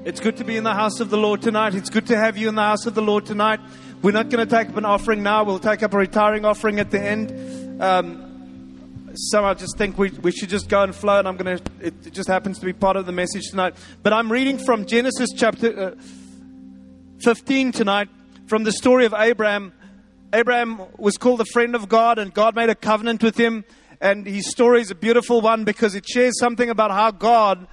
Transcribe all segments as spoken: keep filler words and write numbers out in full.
It's good to be in the house of the Lord tonight. It's good to have you in the house of the Lord tonight. We're not going to take up an offering now. We'll take up a retiring offering at the end. Um, so I just think we, we should just go and flow. And I'm going to, it, it just happens to be part of the message tonight. But I'm reading from Genesis chapter uh, fifteen tonight, from the story of Abraham. Abraham was called a friend of God, and God made a covenant with him. And his story is a beautiful one because it shares something about how God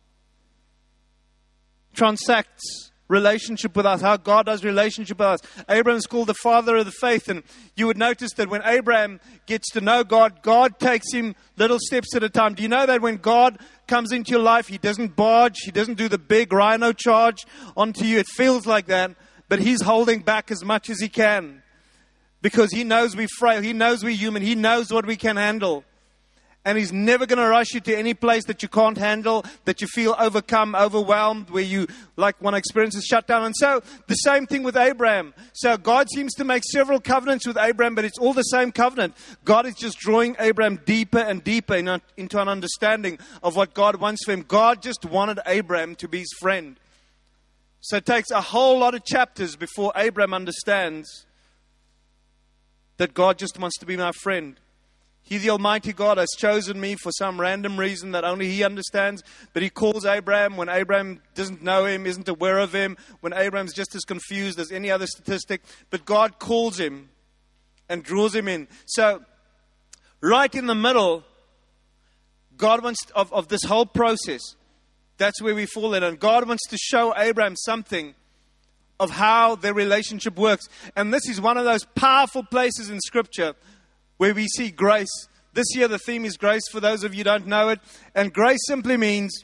transacts relationship with us, how God does relationship with us. Abraham's called the father of the faith, and you would notice that when Abraham gets to know God, God takes him little steps at a time. Do you know that when God comes into your life, He doesn't barge, He doesn't do the big rhino charge onto you? It feels like that, but He's holding back as much as He can because He knows we're frail, He knows we're human, He knows what we can handle. And He's never going to rush you to any place that you can't handle, that you feel overcome, overwhelmed, where you like want to experience a shutdown. And so the same thing with Abraham. So God seems to make several covenants with Abraham, but it's all the same covenant. God is just drawing Abraham deeper and deeper in a, into an understanding of what God wants for him. God just wanted Abraham to be his friend. So it takes a whole lot of chapters before Abraham understands that God just wants to be my friend. He, the Almighty God, has chosen me for some random reason that only He understands. But He calls Abraham when Abraham doesn't know Him, isn't aware of Him, when Abraham's just as confused as any other statistic. But God calls him and draws him in. So, right in the middle, God wants, of, of this whole process, that's where we fall in. And God wants to show Abraham something of how their relationship works. And this is one of those powerful places in Scripture where we see grace. This year the theme is grace, for those of you who don't know it. And grace simply means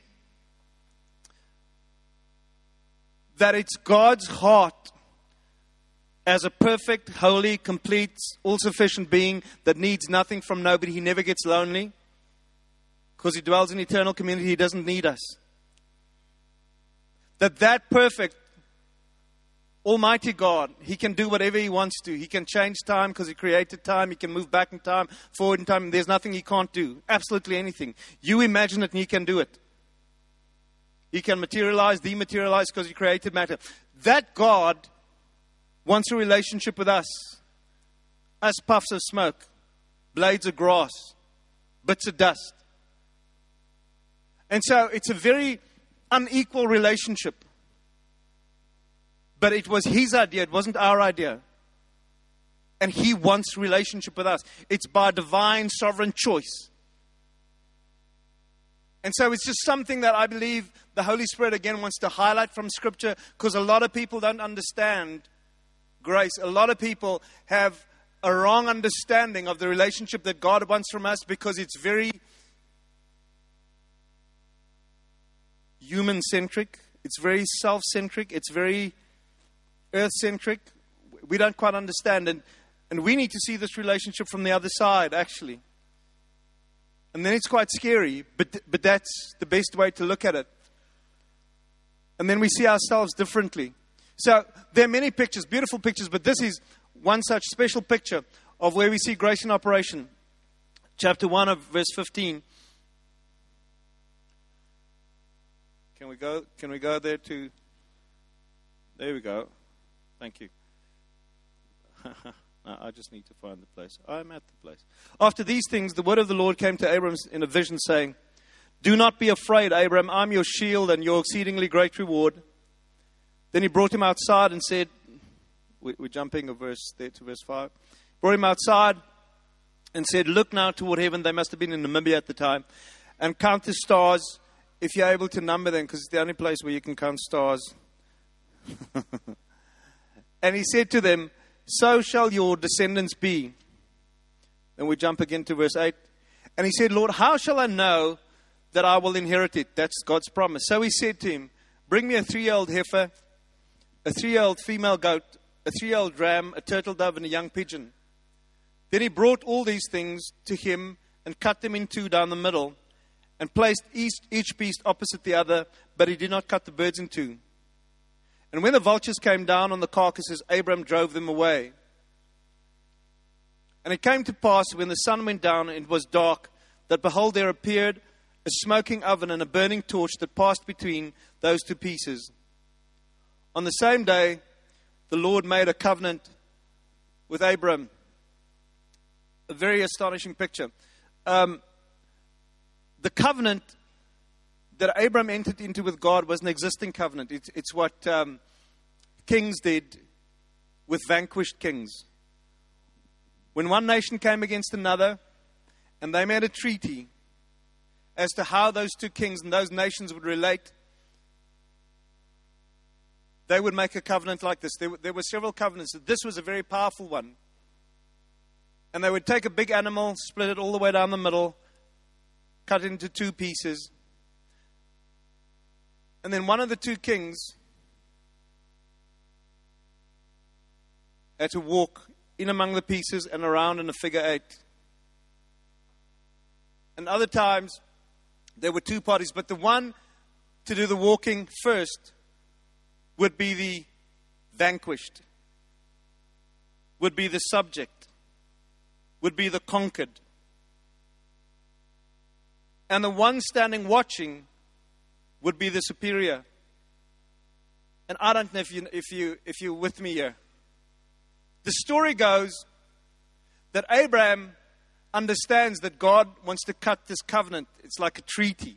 that it's God's heart as a perfect, holy, complete, all-sufficient being that needs nothing from nobody. He never gets lonely because He dwells in eternal community. He doesn't need us. That that perfect, Almighty God, He can do whatever He wants to. He can change time because He created time. He can move back in time, forward in time. There's nothing He can't do. Absolutely anything. You imagine it and He can do it. He can materialize, dematerialize because He created matter. That God wants a relationship with us. Us puffs of smoke, blades of grass, bits of dust. And so it's a very unequal relationship. But it was His idea. It wasn't our idea. And He wants relationship with us. It's by divine sovereign choice. And so it's just something that I believe the Holy Spirit again wants to highlight from Scripture, because a lot of people don't understand grace. A lot of people have a wrong understanding of the relationship that God wants from us, because it's very human-centric. It's very self-centric. It's very earth-centric. We don't quite understand. And, and we need to see this relationship from the other side, actually. And then it's quite scary, but, but that's the best way to look at it. And then we see ourselves differently. So there are many pictures, beautiful pictures, but this is one such special picture of where we see grace in operation. Chapter one of verse fifteen. Can we go, can we go there to... There we go. Thank you. No, I just need to find the place. I'm at the place. After these things, the word of the Lord came to Abram in a vision, saying, "Do not be afraid, Abram. I'm your shield and your exceedingly great reward." Then He brought him outside and said, we're jumping a verse there to verse five. Brought him outside and said, "Look now toward heaven." They must have been in Namibia at the time. "And count the stars, if you're able to number them," because it's the only place where you can count stars. And He said to them, "So shall your descendants be." Then we jump again to verse eight. And he said, "Lord, how shall I know that I will inherit it?" That's God's promise. So He said to him, "Bring me a three-year-old heifer, a three-year-old female goat, a three-year-old ram, a turtle dove, and a young pigeon." Then he brought all these things to him and cut them in two down the middle and placed each, each piece opposite the other, but he did not cut the birds in two. And when the vultures came down on the carcasses, Abram drove them away. And it came to pass when the sun went down and it was dark, that behold, there appeared a smoking oven and a burning torch that passed between those two pieces. On the same day, the Lord made a covenant with Abram. A very astonishing picture. Um, the covenant that Abram entered into with God was an existing covenant. It's, it's what um, kings did with vanquished kings. When one nation came against another, and they made a treaty as to how those two kings and those nations would relate, they would make a covenant like this. There, there were several covenants. This was a very powerful one. And they would take a big animal, split it all the way down the middle, cut it into two pieces. And then one of the two kings had to walk in among the pieces and around in a figure eight. And other times, there were two parties, but the one to do the walking first would be the vanquished, would be the subject, would be the conquered. And the one standing watching would be the superior. And I don't know if you if you if you're with me here. The story goes that Abraham understands that God wants to cut this covenant. It's like a treaty.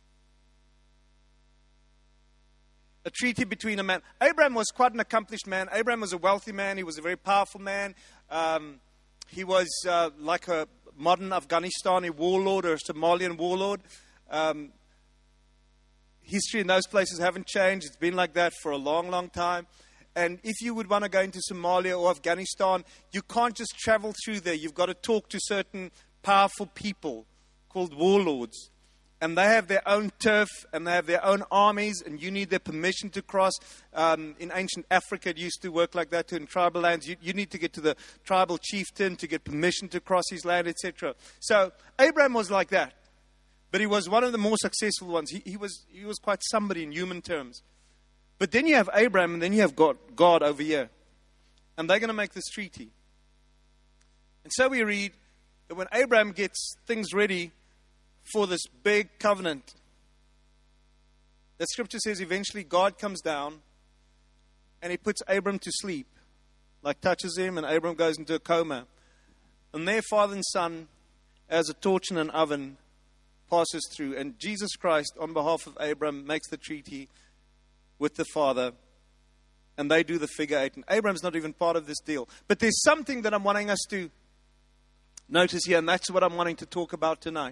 A treaty between a man. Abraham was quite an accomplished man. Abraham was a wealthy man. He was a very powerful man. Um, he was uh, like a modern Afghanistani warlord or a Somalian warlord. Um, history in those places haven't changed. It's been like that for a long, long time. And if you would want to go into Somalia or Afghanistan, you can't just travel through there. You've got to talk to certain powerful people called warlords. And they have their own turf and they have their own armies, and you need their permission to cross. Um, in ancient Africa, it used to work like that too. In tribal lands, you, you need to get to the tribal chieftain to get permission to cross his land, et cetera. So Abraham was like that. But he was one of the more successful ones. He, he was he was quite somebody in human terms. But then you have Abraham, and then you have God, God over here. And they're going to make this treaty. And so we read that when Abraham gets things ready for this big covenant, the scripture says eventually God comes down and he puts Abram to sleep. Like touches him, and Abram goes into a coma. And their father and son, as a torch in an oven, passes through. And Jesus Christ, on behalf of Abram, makes the treaty with the Father, and they do the figure eight. And Abraham's not even part of this deal. But there's something that I'm wanting us to notice here, and that's what I'm wanting to talk about tonight.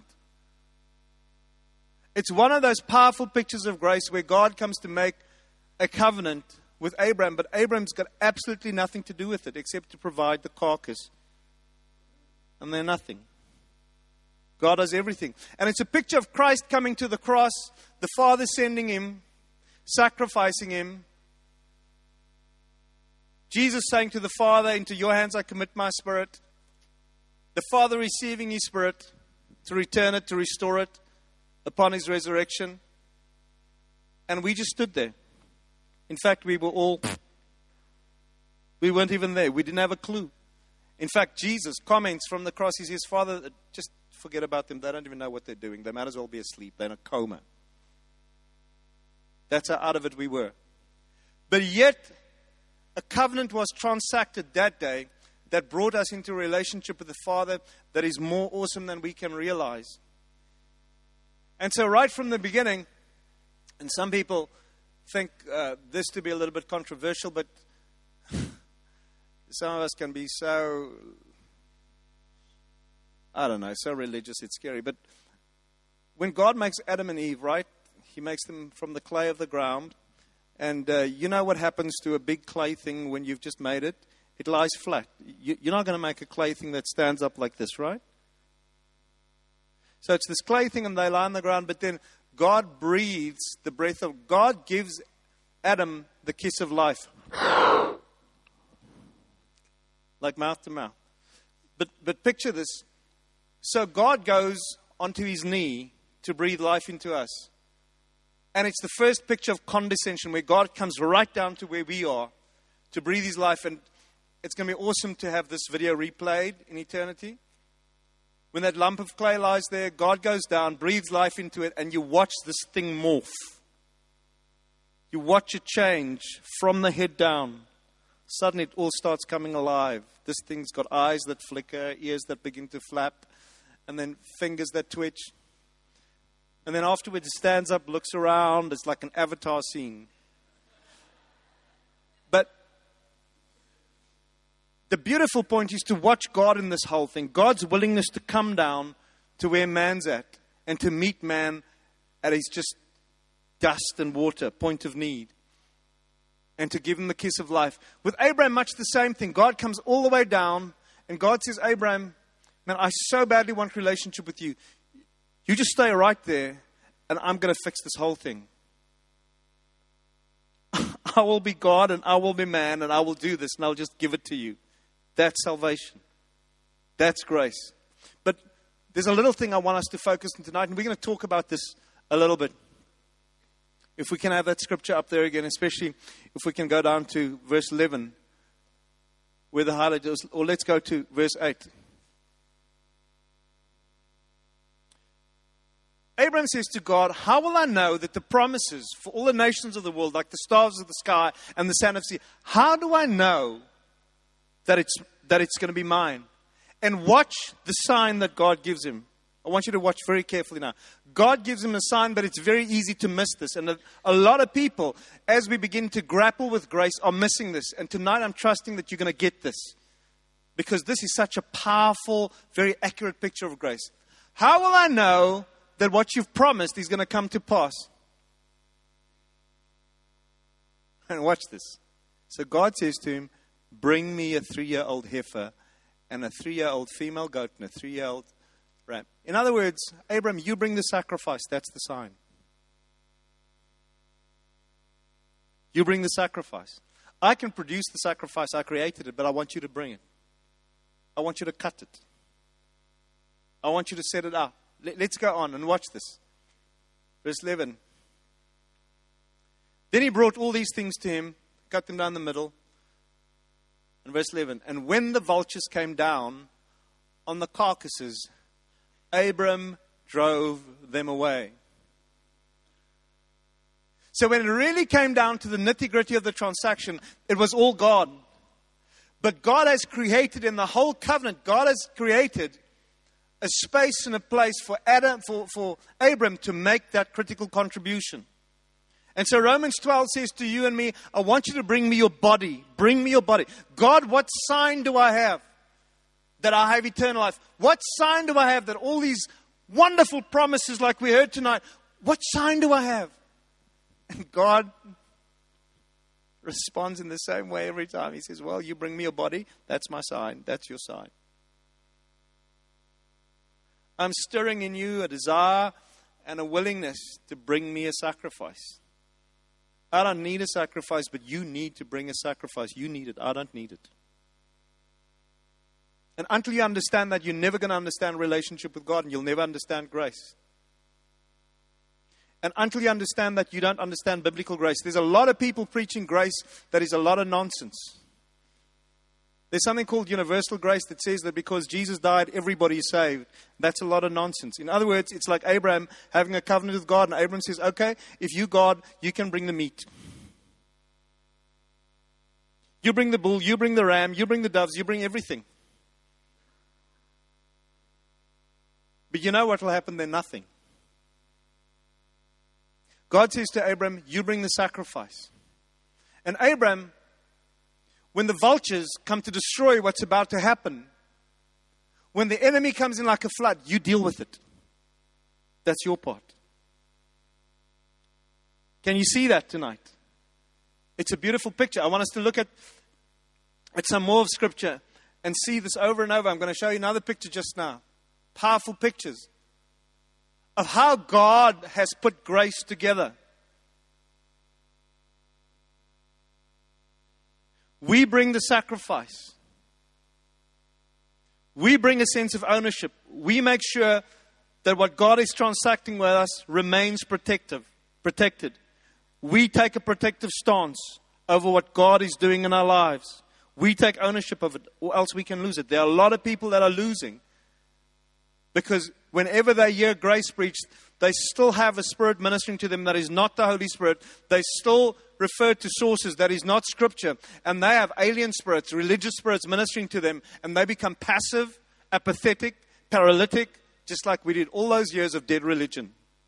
It's one of those powerful pictures of grace where God comes to make a covenant with Abraham, but Abraham's got absolutely nothing to do with it except to provide the carcass. And they're nothing. God does everything. And it's a picture of Christ coming to the cross, the Father sending him, sacrificing him. Jesus saying to the Father, into your hands I commit my spirit. The Father receiving his spirit to return it, to restore it upon his resurrection. And we just stood there. In fact, we were all, we weren't even there. We didn't have a clue. In fact, Jesus comments from the cross. He says, Father, just forget about them. They don't even know what they're doing. They might as well be asleep. They're in a coma. That's how out of it we were. But yet, a covenant was transacted that day that brought us into a relationship with the Father that is more awesome than we can realize. And so right from the beginning, and some people think uh, this to be a little bit controversial, but some of us can be so, I don't know, so religious, it's scary. But when God makes Adam and Eve, right, he makes them from the clay of the ground. And uh, you know what happens to a big clay thing when you've just made it? It lies flat. You, you're not going to make a clay thing that stands up like this, right? So it's this clay thing and they lie on the ground, but then God breathes the breath of, God gives Adam the kiss of life. Like mouth to mouth. But, but picture this. So God goes onto his knee to breathe life into us. And it's the first picture of condescension where God comes right down to where we are to breathe his life. And it's going to be awesome to have this video replayed in eternity. When that lump of clay lies there, God goes down, breathes life into it, and you watch this thing morph. You watch it change from the head down. Suddenly it all starts coming alive. This thing's got eyes that flicker, ears that begin to flap, and then fingers that twitch. And then afterwards it stands up, looks around. It's like an Avatar scene. But the beautiful point is to watch God in this whole thing. God's willingness to come down to where man's at and to meet man at his just dust and water, point of need. And to give him the kiss of life. With Abraham, much the same thing. God comes all the way down and God says, Abraham, man, I so badly want a relationship with you. You just stay right there and I'm going to fix this whole thing. I will be God and I will be man and I will do this and I'll just give it to you. That's salvation. That's grace. But there's a little thing I want us to focus on tonight, and we're going to talk about this a little bit. If we can have that scripture up there again, especially if we can go down to verse eleven, where the highlight is, or let's go to verse eight. Abraham says to God, how will I know that the promises for all the nations of the world, like the stars of the sky and the sand of the sea, how do I know that it's that it's going to be mine? And watch the sign that God gives him. I want you to watch very carefully now. God gives him a sign, but it's very easy to miss this. And a, a lot of people, as we begin to grapple with grace, are missing this. And tonight I'm trusting that you're going to get this. Because this is such a powerful, very accurate picture of grace. How will I know that what you've promised is going to come to pass? And watch this. So God says to him, bring me a three-year-old heifer and a three-year-old female goat and a three-year-old ram. In other words, Abram, you bring the sacrifice. That's the sign. You bring the sacrifice. I can produce the sacrifice. I created it, but I want you to bring it. I want you to cut it. I want you to set it up. Let's go on and watch this. Verse eleven. Then he brought all these things to him, cut them down the middle. And verse eleven. And when the vultures came down on the carcasses, Abram drove them away. So when it really came down to the nitty-gritty of the transaction, it was all God. But God has created in the whole covenant, God has created a space and a place for Adam, for, for Abram to make that critical contribution. And so Romans twelve says to you and me, I want you to bring me your body. Bring me your body. God, what sign do I have that I have eternal life? What sign do I have that all these wonderful promises like we heard tonight, what sign do I have? And God responds in the same way every time. He says, well, you bring me your body. That's my sign. That's your sign. I'm stirring in you a desire and a willingness to bring me a sacrifice. I don't need a sacrifice, but you need to bring a sacrifice. You need it. I don't need it. And until you understand that, you're never going to understand relationship with God, and you'll never understand grace. And until you understand that, you don't understand biblical grace. There's a lot of people preaching grace that is a lot of nonsense. There's something called universal grace that says that because Jesus died, everybody is saved. That's a lot of nonsense. In other words, it's like Abraham having a covenant with God, and Abraham says, okay, if you God, you can bring the meat. You bring the bull, you bring the ram, you bring the doves, you bring everything. But you know what will happen then? Nothing. God says to Abraham, you bring the sacrifice. And Abraham, when the vultures come to destroy what's about to happen, when the enemy comes in like a flood, you deal with it. That's your part. Can you see that tonight? It's a beautiful picture. I want us to look at, at some more of Scripture and see this over and over. I'm going to show you another picture just now. Powerful pictures of how God has put grace together. We bring the sacrifice. We bring a sense of ownership. We make sure that what God is transacting with us remains protective, protected. We take a protective stance over what God is doing in our lives. We take ownership of it, or else we can lose it. There are a lot of people that are losing Because whenever they hear grace preached, they still have a spirit ministering to them that is not the Holy Spirit. They still refer to sources that is not Scripture. And they have alien spirits, religious spirits ministering to them. And they become passive, apathetic, paralytic, just like we did all those years of dead religion.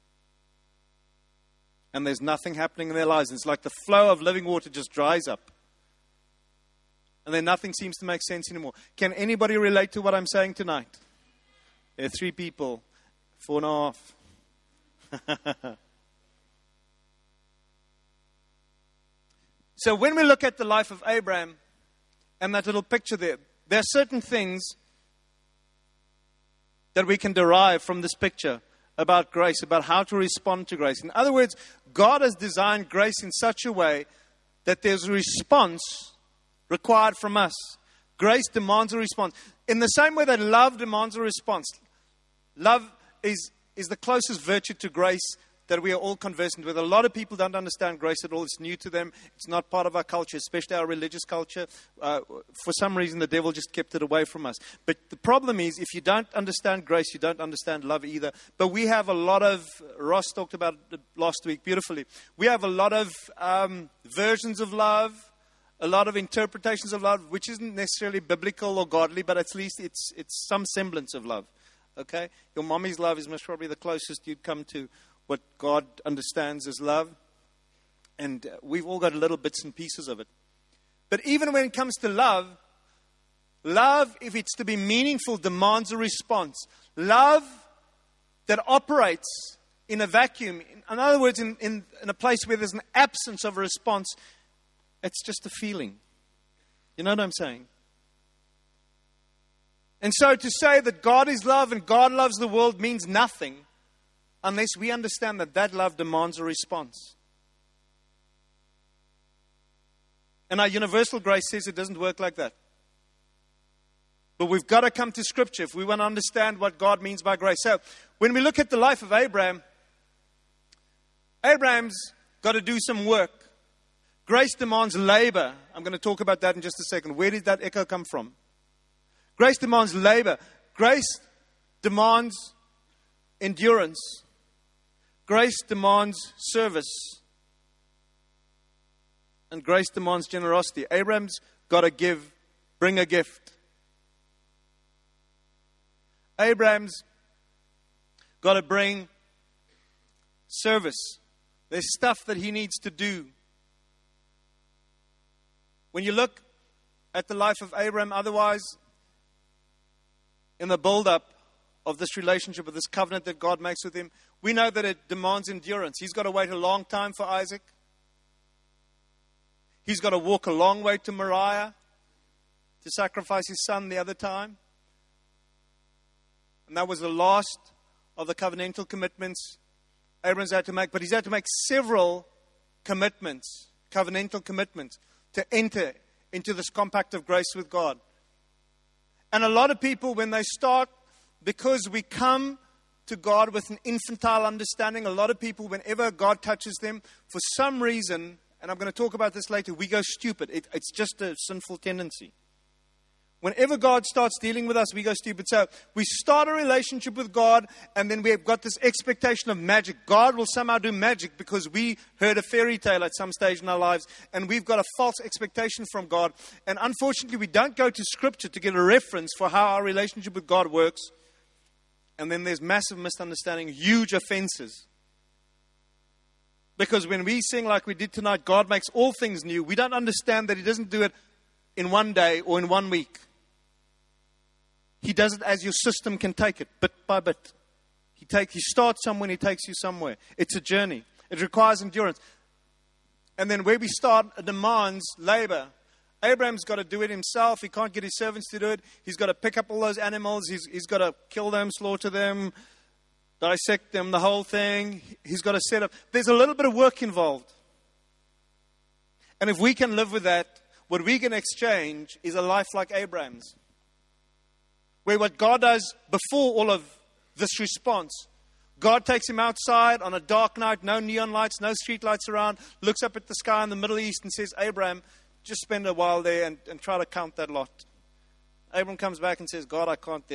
And there's nothing happening in their lives. It's like the flow of living water just dries up. And then nothing seems to make sense anymore. Can anybody relate to what I'm saying tonight? There are three people, four and a half. So when we look at the life of Abraham and that little picture there, there are certain things that we can derive from this picture about grace, about how to respond to grace. In other words, God has designed grace in such a way that there's a response required from us. Grace demands a response. In the same way that love demands a response. Love is, is the closest virtue to grace that we are all conversant with. A lot of people don't understand grace at all. It's new to them. It's not part of our culture, especially our religious culture. Uh, for some reason, the devil just kept it away from us. But the problem is, if you don't understand grace, you don't understand love either. But we have a lot of, Ross talked about it last week beautifully. We have a lot of um, versions of love, a lot of interpretations of love, which isn't necessarily biblical or godly, but at least it's it's some semblance of love. Okay? Your mommy's love is most probably the closest you'd come to what God understands as love. And we've all got little bits and pieces of it. But even when it comes to love, love, if it's to be meaningful, demands a response. Love that operates in a vacuum, in other words, in, in, in a place where there's an absence of a response, it's just a feeling. You know what I'm saying? And so to say that God is love and God loves the world means nothing unless we understand that that love demands a response. And our universal grace says it doesn't work like that. But we've got to come to Scripture if we want to understand what God means by grace. So when we look at the life of Abraham, Abraham's got to do some work. Grace demands labor. I'm going to talk about that in just a second. Where did that echo come from? Grace demands labor. Grace demands endurance. Grace demands service. And grace demands generosity. Abraham's got to give, bring a gift. Abraham's got to bring service. There's stuff that he needs to do. When you look at the life of Abraham, otherwise, in the build-up of this relationship, of this covenant that God makes with him, we know that it demands endurance. He's got to wait a long time for Isaac. He's got to walk a long way to Moriah to sacrifice his son the other time. And that was the last of the covenantal commitments Abraham's had to make. But he's had to make several commitments, covenantal commitments, to enter into this compact of grace with God. And a lot of people, when they start, because we come to God with an infantile understanding, a lot of people, whenever God touches them, for some reason, and I'm going to talk about this later, we go stupid. It, it's just a sinful tendency. Whenever God starts dealing with us, we go stupid. So we start a relationship with God, and then we've got this expectation of magic. God will somehow do magic because we heard a fairy tale at some stage in our lives, and we've got a false expectation from God. And unfortunately, we don't go to Scripture to get a reference for how our relationship with God works. And then there's massive misunderstanding, huge offenses. Because when we sing like we did tonight, God makes all things new, we don't understand that He doesn't do it in one day or in one week. He does it as your system can take it, bit by bit. He takes, he starts somewhere and He takes you somewhere. It's a journey. It requires endurance. And then where we start, it demands labor. Abraham's got to do it himself. He can't get his servants to do it. He's got to pick up all those animals. He's, he's got to kill them, slaughter them, dissect them, the whole thing. He's got to set up. There's a little bit of work involved. And if we can live with that, what we can exchange is a life like Abraham's. Where what God does before all of this response, God takes him outside on a dark night, no neon lights, no street lights around, looks up at the sky in the Middle East and says, Abraham, just spend a while there and, and try to count that lot. Abraham comes back and says, God, I can't,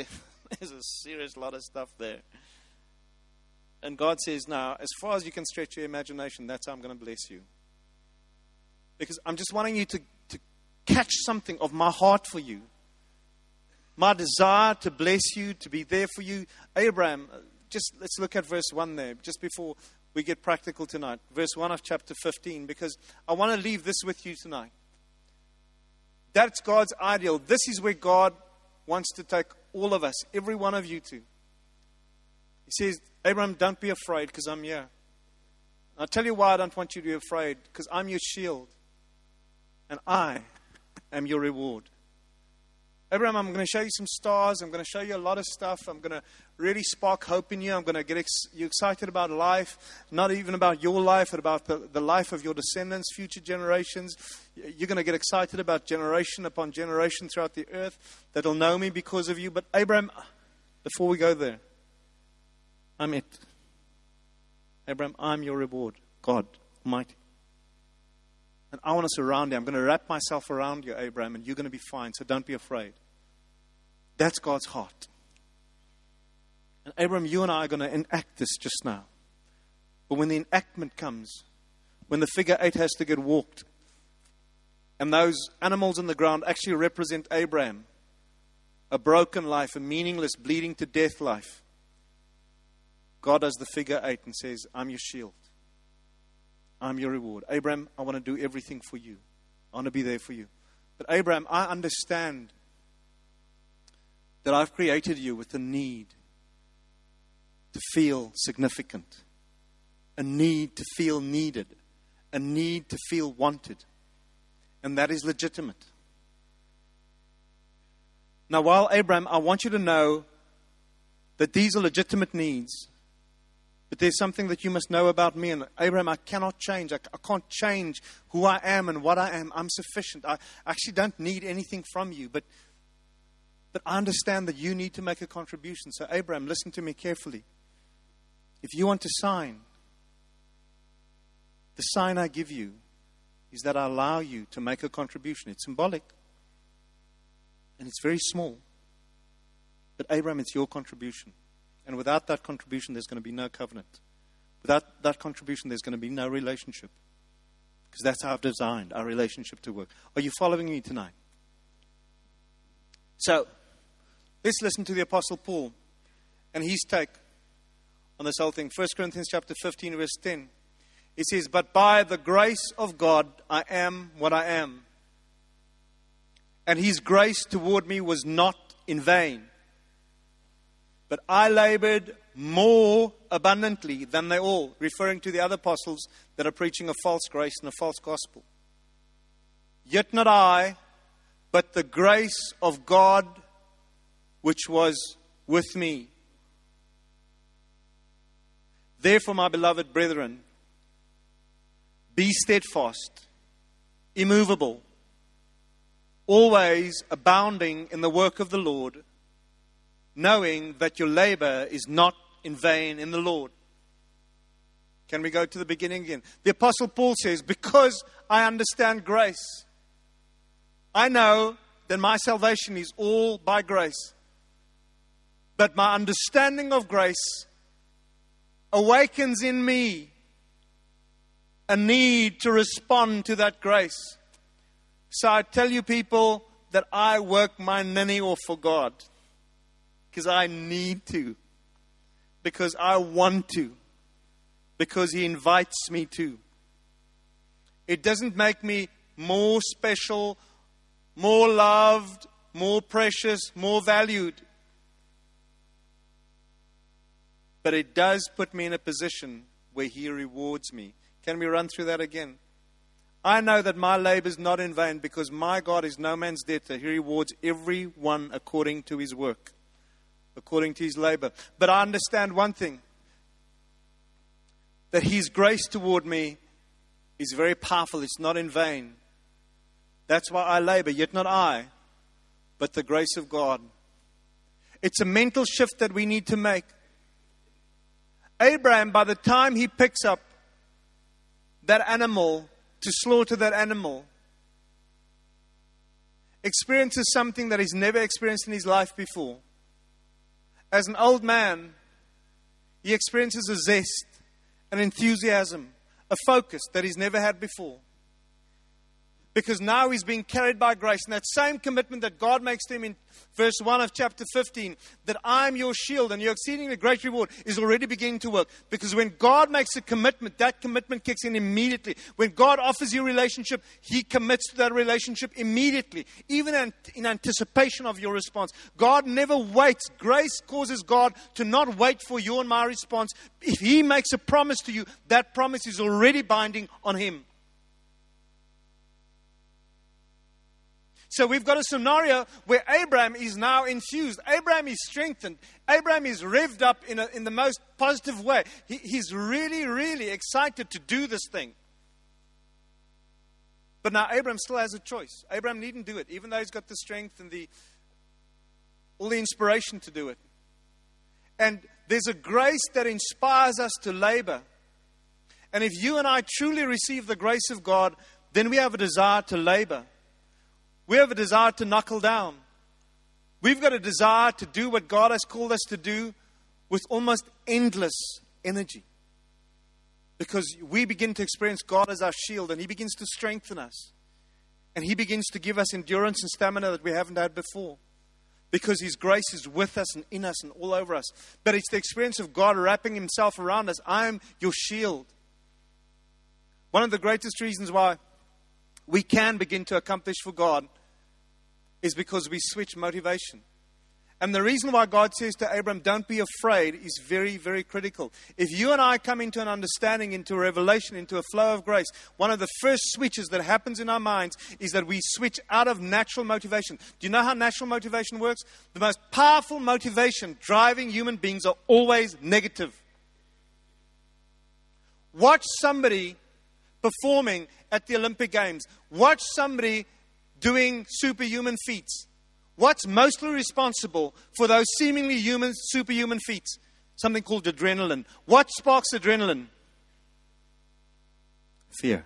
There's a serious lot of stuff there. And God says, now, as far as you can stretch your imagination, that's how I'm going to bless you. Because I'm just wanting you to, to catch something of my heart for you. My desire to bless you, to be there for you. Abraham, just let's look at verse one there, just before we get practical tonight. Verse one of chapter fifteen, because I want to leave this with you tonight. That's God's ideal. This is where God wants to take all of us, every one of you to. He says, Abraham, don't be afraid because I'm here. I'll tell you why I don't want you to be afraid. Because I'm your shield. And I am your reward. Abraham, I'm going to show you some stars. I'm going to show you a lot of stuff. I'm going to really spark hope in you. I'm going to get ex- you excited about life. Not even about your life, but about the, the life of your descendants, future generations. You're going to get excited about generation upon generation throughout the earth that will know me because of you. But Abraham, before we go there, I'm it. Abraham, I'm your reward, God Almighty. And I want to surround you. I'm going to wrap myself around you, Abraham, and you're going to be fine, so don't be afraid. That's God's heart. And Abraham, you and I are going to enact this just now. But when the enactment comes, when the figure eight has to get walked, and those animals on the ground actually represent Abraham, a broken life, a meaningless, bleeding to death life, God does the figure eight and says, I'm your shield. I'm your reward. Abraham, I want to do everything for you. I want to be there for you. But Abraham, I understand that I've created you with a need to feel significant, a need to feel needed, a need to feel wanted. And that is legitimate. Now, while Abraham, I want you to know that these are legitimate needs. But there's something that you must know about me. And Abraham, I cannot change. I, I can't change who I am and what I am. I'm sufficient. I actually don't need anything from you. But, but I understand that you need to make a contribution. So Abraham, listen to me carefully. If you want to sign, the sign I give you is that I allow you to make a contribution. It's symbolic. And it's very small. But Abraham, it's your contribution. And without that contribution, there's going to be no covenant. Without that contribution, there's going to be no relationship. Because that's how I've designed our relationship to work. Are you following me tonight? So, let's listen to the Apostle Paul and his take on this whole thing. First Corinthians chapter fifteen, verse ten. It says, but by the grace of God, I am what I am. And his grace toward me was not in vain. But I labored more abundantly than they all, referring to the other apostles that are preaching a false grace and a false gospel. Yet not I, but the grace of God which was with me. Therefore, my beloved brethren, be steadfast, immovable, always abounding in the work of the Lord, knowing that your labor is not in vain in the Lord. Can we go to the beginning again? The Apostle Paul says, because I understand grace, I know that my salvation is all by grace. But my understanding of grace awakens in me a need to respond to that grace. So I tell you people that I work my ninny off for God. Because I need to. Because I want to. Because He invites me to. It doesn't make me more special, more loved, more precious, more valued. But it does put me in a position where He rewards me. Can we run through that again? I know that my labor is not in vain because my God is no man's debtor. He rewards everyone according to his work, according to his labor. But I understand one thing, that His grace toward me is very powerful. It's not in vain. That's why I labor, yet not I, but the grace of God. It's a mental shift that we need to make. Abraham, by the time he picks up that animal, to slaughter that animal, experiences something that he's never experienced in his life before. as an old man, he experiences a zest, an enthusiasm, a focus that he's never had before. Because now he's being carried by grace. And that same commitment that God makes to him in verse one of chapter fifteen, that I'm your shield and your exceedingly great reward, is already beginning to work. Because when God makes a commitment, that commitment kicks in immediately. When God offers you a relationship, He commits to that relationship immediately, even in anticipation of your response. God never waits. Grace causes God to not wait for your and my response. If He makes a promise to you, that promise is already binding on Him. So we've got a scenario where Abraham is now infused. Abraham is strengthened. Abraham is revved up in, a, in the most positive way. He, he's really, really excited to do this thing. But now Abraham still has a choice. Abraham needn't do it, even though he's got the strength and the all the inspiration to do it. And there's a grace that inspires us to labor. And if you and I truly receive the grace of God, then we have a desire to labor. We have a desire to knuckle down. We've got a desire to do what God has called us to do with almost endless energy. Because we begin to experience God as our shield, and He begins to strengthen us. And He begins to give us endurance and stamina that we haven't had before. Because His grace is with us and in us and all over us. But it's the experience of God wrapping Himself around us. I am your shield. One of the greatest reasons why we can begin to accomplish for God is because we switch motivation. And the reason why God says to Abraham, don't be afraid, is very, very critical. If you and I come into an understanding, into a revelation, into a flow of grace, one of the first switches that happens in our minds is that we switch out of natural motivation. Do you know how natural motivation works? The most powerful motivation driving human beings are always negative. Watch somebody performing at the Olympic Games. Watch somebody doing superhuman feats. What's mostly responsible for those seemingly human, superhuman feats? Something called adrenaline. What sparks adrenaline? Fear.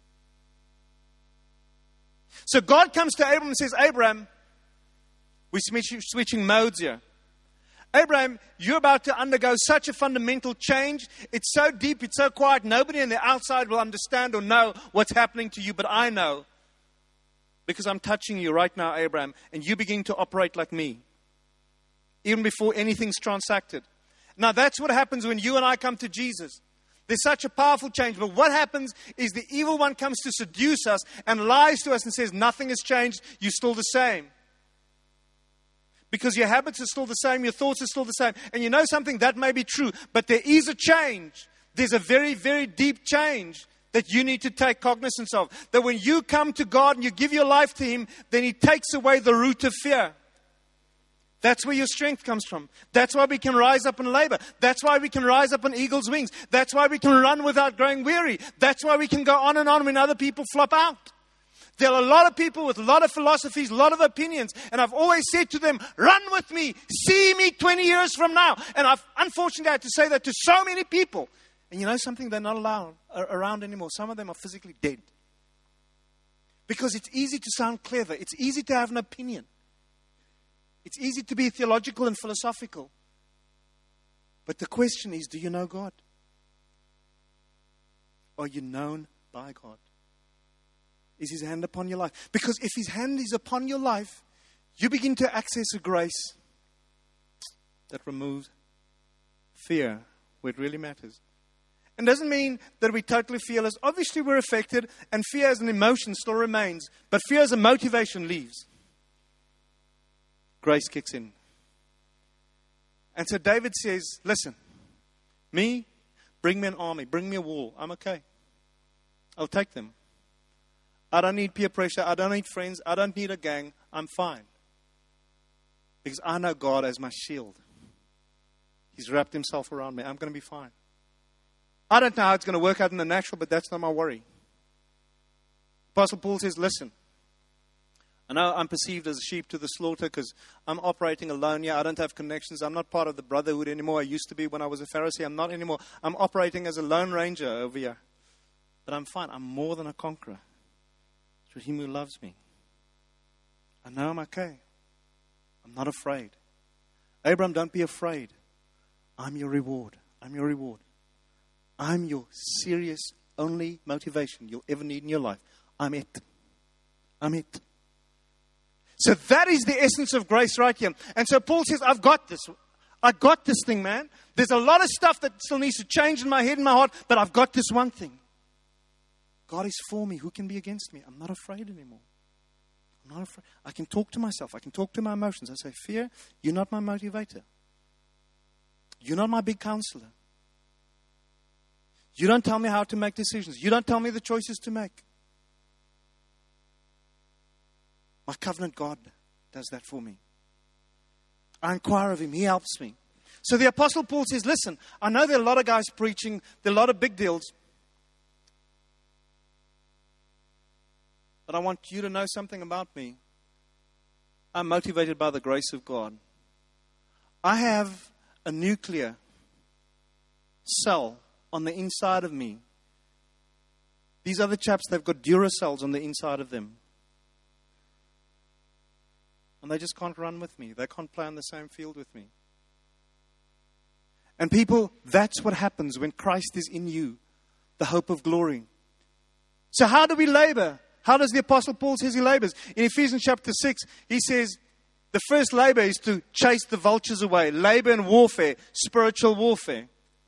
So God comes to Abraham and says, Abraham, we're switching modes here. Abraham, you're about to undergo such a fundamental change. It's so deep, it's so quiet. Nobody on the outside will understand or know what's happening to you, but I know. Because I'm touching you right now, Abraham, and you begin to operate like me. Even before anything's transacted. Now that's what happens when you and I come to Jesus. There's such a powerful change. But what happens is the evil one comes to seduce us and lies to us and says, nothing has changed, you're still the same. Because your habits are still the same, your thoughts are still the same. And you know something, that may be true, but there is a change. There's a very, very deep change that you need to take cognizance of. That when you come to God and you give your life to Him, then He takes away the root of fear. That's where your strength comes from. That's why we can rise up and labor. That's why we can rise up on eagle's wings. That's why we can run without growing weary. That's why we can go on and on when other people flop out. There are a lot of people with a lot of philosophies, a lot of opinions. And I've always said to them, run with me. See me twenty years from now. And I've unfortunately had to say that to so many people. And you know something? They're not allowed around anymore. Some of them are physically dead. Because it's easy to sound clever. It's easy to have an opinion. It's easy to be theological and philosophical. But the question is, do you know God? Are you known by God? Is His hand upon your life? Because if His hand is upon your life, you begin to access a grace that removes fear where it really matters. And doesn't mean that we totally fearless. Obviously we're affected, and fear as an emotion still remains. But fear as a motivation leaves. Grace kicks in. And so David says, listen, me, bring me an army, bring me a wall. I'm okay. I'll take them. I don't need peer pressure. I don't need friends. I don't need a gang. I'm fine. Because I know God as my shield. He's wrapped Himself around me. I'm going to be fine. I don't know how it's going to work out in the natural, but that's not my worry. Apostle Paul says, listen, I know I'm perceived as a sheep to the slaughter because I'm operating alone here. I don't have connections. I'm not part of the brotherhood anymore. I used to be when I was a Pharisee. I'm not anymore. I'm operating as a lone ranger over here. But I'm fine. I'm more than a conqueror. Through Him who loves me. I know I'm okay. I'm not afraid. Abraham, don't be afraid. I'm your reward. I'm your reward. I'm your serious, only motivation you'll ever need in your life. I'm it. I'm it. So that is the essence of grace right here. And so Paul says, I've got this. I got this thing, man. There's a lot of stuff that still needs to change in my head and my heart, but I've got this one thing. God is for me. Who can be against me? I'm not afraid anymore. I'm not afraid. I can talk to myself. I can talk to my emotions. I say, fear, you're not my motivator. You're not my big counselor. You don't tell me how to make decisions. You don't tell me the choices to make. My covenant God does that for me. I inquire of Him. He helps me. So the Apostle Paul says, listen, I know there are a lot of guys preaching. There are a lot of big deals. But I want you to know something about me. I'm motivated by the grace of God. I have a nuclear cell on the inside of me. These other chaps, they've got Duracells on the inside of them. And they just can't run with me. They can't play on the same field with me. And people, that's what happens when Christ is in you, the hope of glory. So how do we labor? How does the Apostle Paul says he labors? In Ephesians chapter six, he says, the first labor is to chase the vultures away. Labor in warfare, spiritual warfare.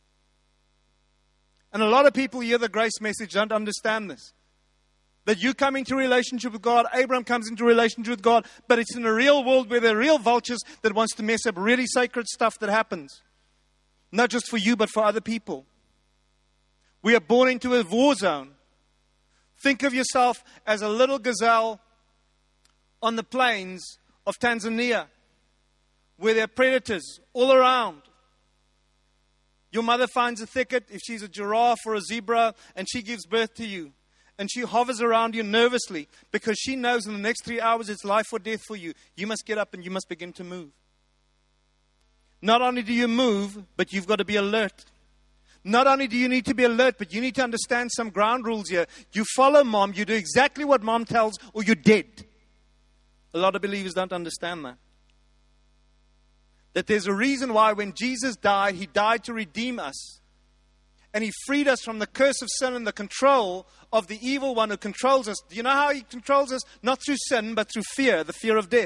And a lot of people hear the grace message, don't understand this. That you come into relationship with God, Abraham comes into relationship with God, but it's in a real world where there are real vultures that wants to mess up really sacred stuff that happens. Not just for you, but for other people. We are born into a war zone. Think of yourself as a little gazelle on the plains of Tanzania, where there are predators all around. Your mother finds a thicket, if she's a giraffe or a zebra, and she gives birth to you. And she hovers around you nervously because she knows in the next three hours it's life or death for you. You must get up and you must begin to move. Not only do you move, but you've got to be alert. Not only do you need to be alert, but you need to understand some ground rules here. You follow mom, you do exactly what mom tells, or you're dead. A lot of believers don't understand that. That there's a reason why when Jesus died, He died to redeem us. And He freed us from the curse of sin and the control of the evil one who controls us. Do you know how He controls us? Not through sin, but through fear, the fear of death.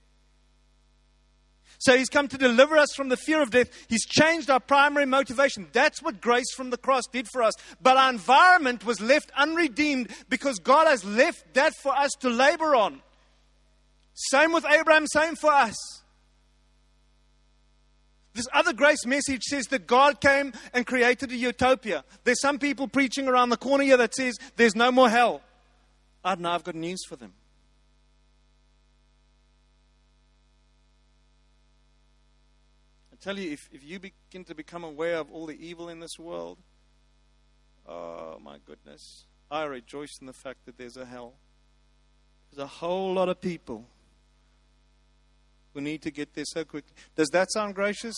So He's come to deliver us from the fear of death. He's changed our primary motivation. That's what grace from the cross did for us. But our environment was left unredeemed because God has left that for us to labor on. Same with Abraham, same for us. This other grace message says that God came and created a utopia. There's some people preaching around the corner here that says there's no more hell. I don't know, I've got news for them. I tell you, if, if you begin to become aware of all the evil in this world, oh my goodness, I rejoice in the fact that there's a hell. There's a whole lot of people who need to get there so quickly. Does that sound gracious?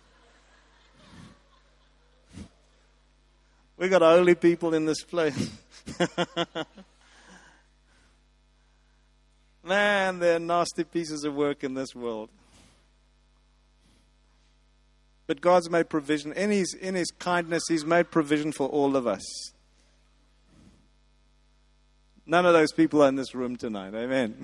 We got holy people in this place. Man, they're nasty pieces of work in this world. But God's made provision. In His, in His kindness, He's made provision for all of us. None of those people are in this room tonight. Amen.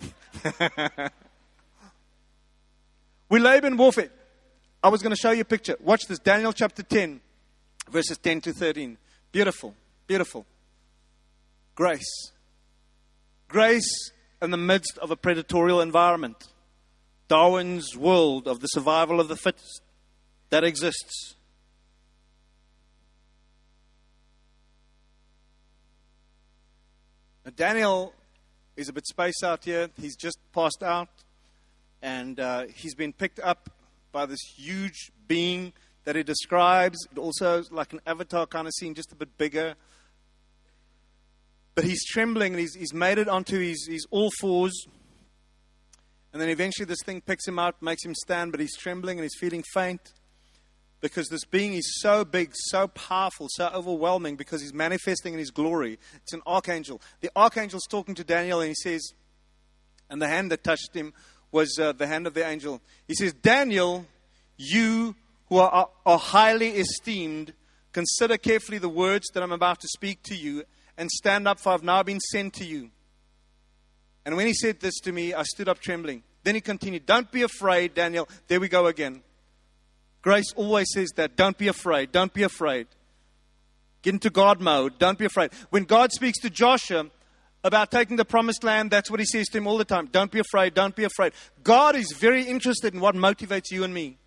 We labor in warfare. I was going to show you a picture. Watch this. Daniel chapter ten, verses ten to thirteen. Beautiful. Beautiful. Grace. Grace in the midst of a predatorial environment. Darwin's world of the survival of the fittest. That exists. Now, Daniel is a bit spaced out here. He's just passed out. And uh, he's been picked up by this huge being that he describes. It also is like an avatar kind of scene, just a bit bigger. But he's trembling, and he's, he's made it onto his, his all fours. And then eventually this thing picks him out, makes him stand, but he's trembling and he's feeling faint. Because this being is so big, so powerful, so overwhelming, because he's manifesting in his glory. It's an archangel. The archangel's talking to Daniel, and he says, and the hand that touched him was uh, the hand of the angel. He says, Daniel, you who are, are, are highly esteemed, consider carefully the words that I'm about to speak to you, and stand up, for I've now been sent to you. And when he said this to me, I stood up trembling. Then he continued, don't be afraid, Daniel. There we go again. Grace always says that. Don't be afraid. Don't be afraid. Get into God mode. Don't be afraid. When God speaks to Joshua about taking the promised land, that's what he says to him all the time. Don't be afraid. Don't be afraid. God is very interested in what motivates you and me.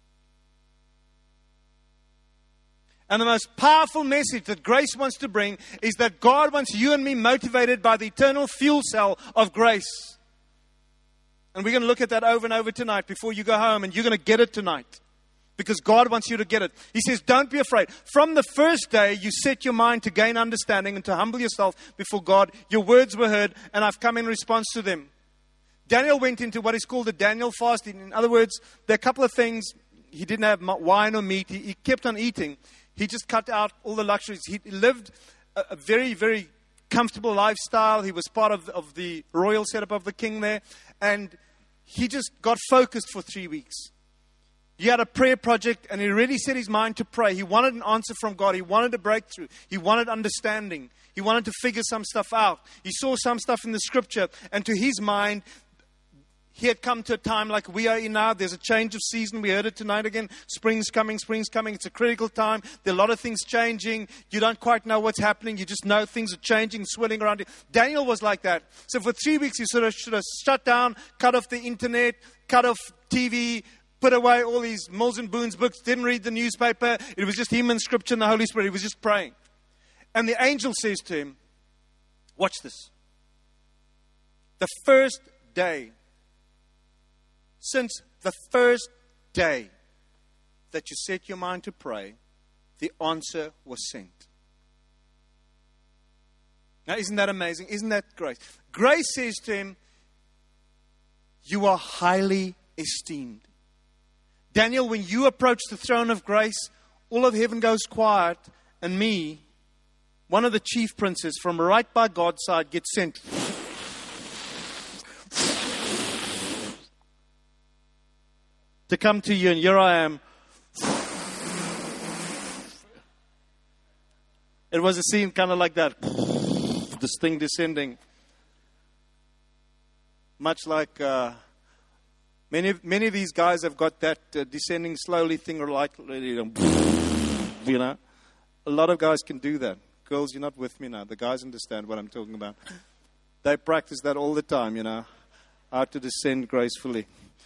And the most powerful message that grace wants to bring is that God wants you and me motivated by the eternal fuel cell of grace. And we're going to look at that over and over tonight before you go home, and you're going to get it tonight. Because God wants you to get it. He says, don't be afraid. From the first day you set your mind to gain understanding and to humble yourself before God, your words were heard, and I've come in response to them. Daniel went into what is called a Daniel fast. In other words, there are a couple of things. He didn't have wine or meat. He, he kept on eating. He just cut out all the luxuries. He lived a, a very, very comfortable lifestyle. He was part of, of the royal setup of the king there. And he just got focused for three weeks. He had a prayer project, and he really set his mind to pray. He wanted an answer from God. He wanted a breakthrough. He wanted understanding. He wanted to figure some stuff out. He saw some stuff in the scripture, and to his mind, he had come to a time like we are in now. There's a change of season. We heard it tonight again. Spring's coming, spring's coming. It's a critical time. There are a lot of things changing. You don't quite know what's happening. You just know things are changing, swirling around you. Daniel was like that. So for three weeks, he sort of should have shut down, cut off the internet, cut off T V, put away all these Mills and Boons books, didn't read the newspaper. It was just him and Scripture and the Holy Spirit. He was just praying. And the angel says to him, watch this. The first day, since the first day that you set your mind to pray, the answer was sent. Now, isn't that amazing? Isn't that grace? Grace says to him, you are highly esteemed. Daniel, when you approach the throne of grace, all of heaven goes quiet, and me, one of the chief princes from right by God's side, gets sent. To come to you, and here I am. It was a scene kind of like that. This thing descending. Much like uh, many, many of these guys have got that uh, descending slowly thing, or like, you know. A lot of guys can do that. Girls, you're not with me now. The guys understand what I'm talking about. They practice that all the time, you know. How to descend gracefully.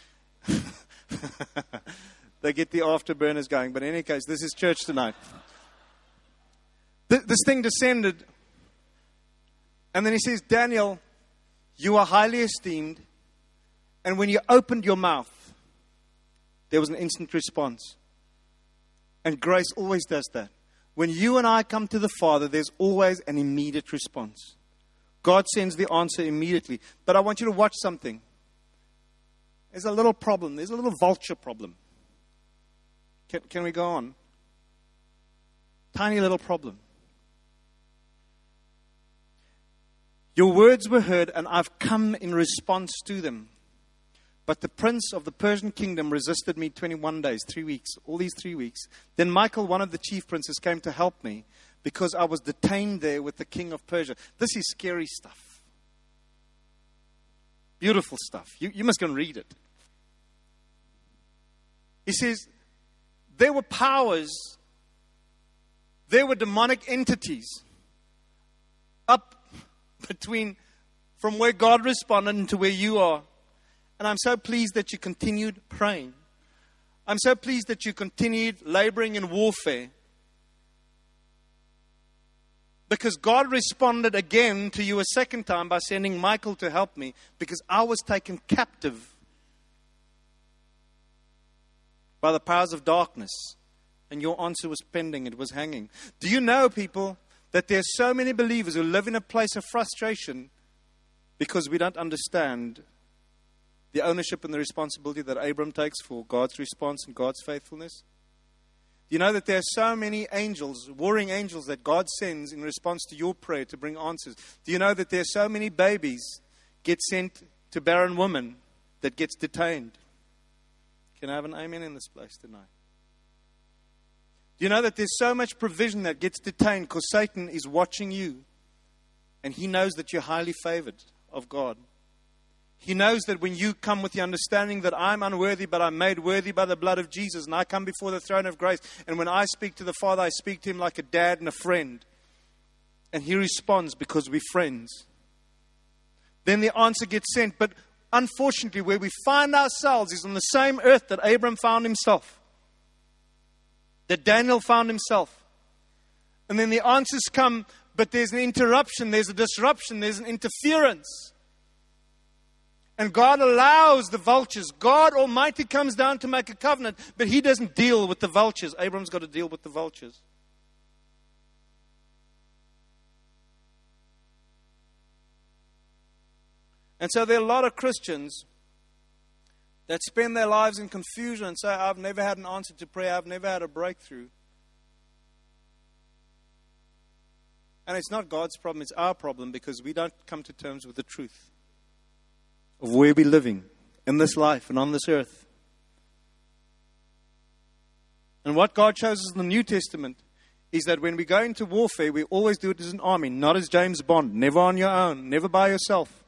They get the afterburners going. But in any case, this is church tonight. Th- this thing descended. And then he says, Daniel, you are highly esteemed. And when you opened your mouth, there was an instant response. And grace always does that. When you and I come to the Father, there's always an immediate response. God sends the answer immediately. But I want you to watch something. There's a little problem. There's a little vulture problem. Can, can we go on? Tiny little problem. Your words were heard, and I've come in response to them. But the prince of the Persian kingdom resisted me twenty-one days, three weeks, all these three weeks. Then Michael, one of the chief princes, came to help me because I was detained there with the king of Persia. This is scary stuff. Beautiful stuff. You, you must go and read it. He says, there were powers, there were demonic entities up between from where God responded and to where you are. And I'm so pleased that you continued praying. I'm so pleased that you continued laboring in warfare. Because God responded again to you a second time by sending Michael to help me, because I was taken captive by the powers of darkness. And your answer was pending. It was hanging. Do you know, people, that there are so many believers who live in a place of frustration because we don't understand the ownership and the responsibility that Abram takes for God's response and God's faithfulness? Do you know that there are so many angels, warring angels, that God sends in response to your prayer to bring answers? Do you know that there are so many babies get sent to barren women that gets detained? Can I have an amen in this place tonight? Do you know that there's so much provision that gets detained because Satan is watching you, and he knows that you're highly favored of God. He knows that when you come with the understanding that I'm unworthy, but I'm made worthy by the blood of Jesus, and I come before the throne of grace, and when I speak to the Father, I speak to Him like a dad and a friend, and He responds because we're friends. Then the answer gets sent. But unfortunately, where we find ourselves is on the same earth that Abram found himself, that Daniel found himself. And then the answers come, but there's an interruption, there's a disruption, there's an interference. And God allows the vultures. God Almighty comes down to make a covenant, but He doesn't deal with the vultures. Abram's got to deal with the vultures. And so there are a lot of Christians that spend their lives in confusion and say, I've never had an answer to prayer, I've never had a breakthrough. And it's not God's problem, it's our problem, because we don't come to terms with the truth of where we're living in this life and on this earth. And what God shows us in the New Testament is that when we go into warfare, we always do it as an army, not as James Bond, never on your own, never by yourself.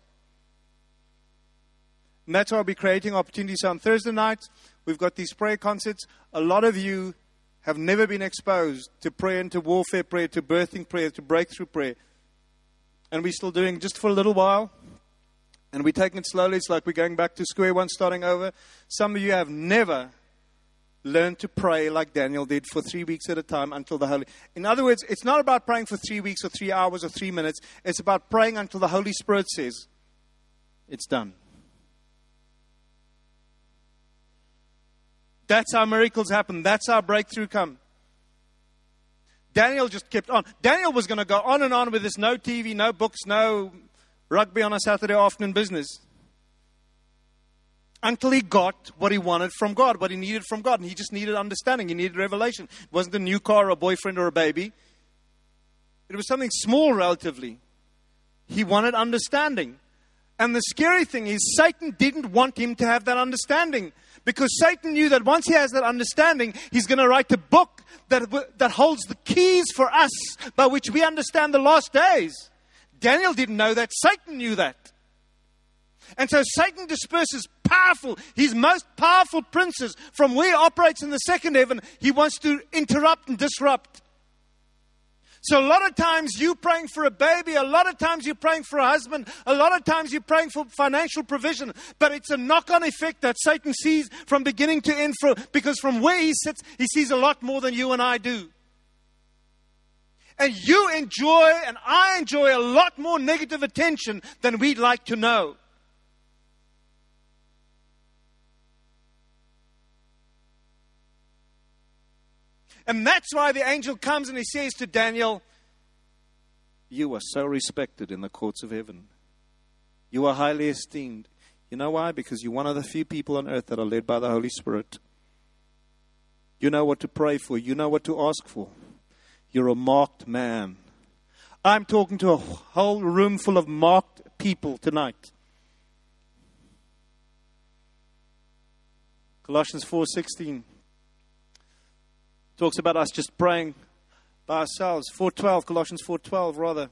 And that's why we're creating opportunities. So on Thursday nights, we've got these prayer concerts. A lot of you have never been exposed to prayer and to warfare prayer, to birthing prayer, to breakthrough prayer. And we're still doing just for a little while. And we're taking it slowly. It's like we're going back to square one, starting over. Some of you have never learned to pray like Daniel did for three weeks at a time until the Holy... In other words, it's not about praying for three weeks or three hours or three minutes. It's about praying until the Holy Spirit says, it's done. That's how miracles happen. That's how breakthrough come. Daniel just kept on. Daniel was going to go on and on with this no T V, no books, no rugby on a Saturday afternoon business. Until he got what he wanted from God, what he needed from God. And he just needed understanding. He needed revelation. It wasn't a new car or a boyfriend or a baby. It was something small relatively. He wanted understanding. And the scary thing is Satan didn't want him to have that understanding. Because Satan knew that once he has that understanding, he's going to write a book that, that holds the keys for us by which we understand the last days. Daniel didn't know that. Satan knew that. And so Satan disperses powerful, his most powerful princes from where he operates in the second heaven. He wants to interrupt and disrupt. So a lot of times you're praying for a baby, a lot of times you're praying for a husband, a lot of times you're praying for financial provision, but it's a knock-on effect that Satan sees from beginning to end, for, because from where he sits, he sees a lot more than you and I do. And you enjoy, and I enjoy, a lot more negative attention than we'd like to know. And that's why the angel comes and he says to Daniel, you are so respected in the courts of heaven. You are highly esteemed. You know why? Because you're one of the few people on earth that are led by the Holy Spirit. You know what to pray for. You know what to ask for. You're a marked man. I'm talking to a whole room full of marked people tonight. Colossians four sixteen. Talks about us just praying by ourselves. four twelve, Colossians four twelve rather.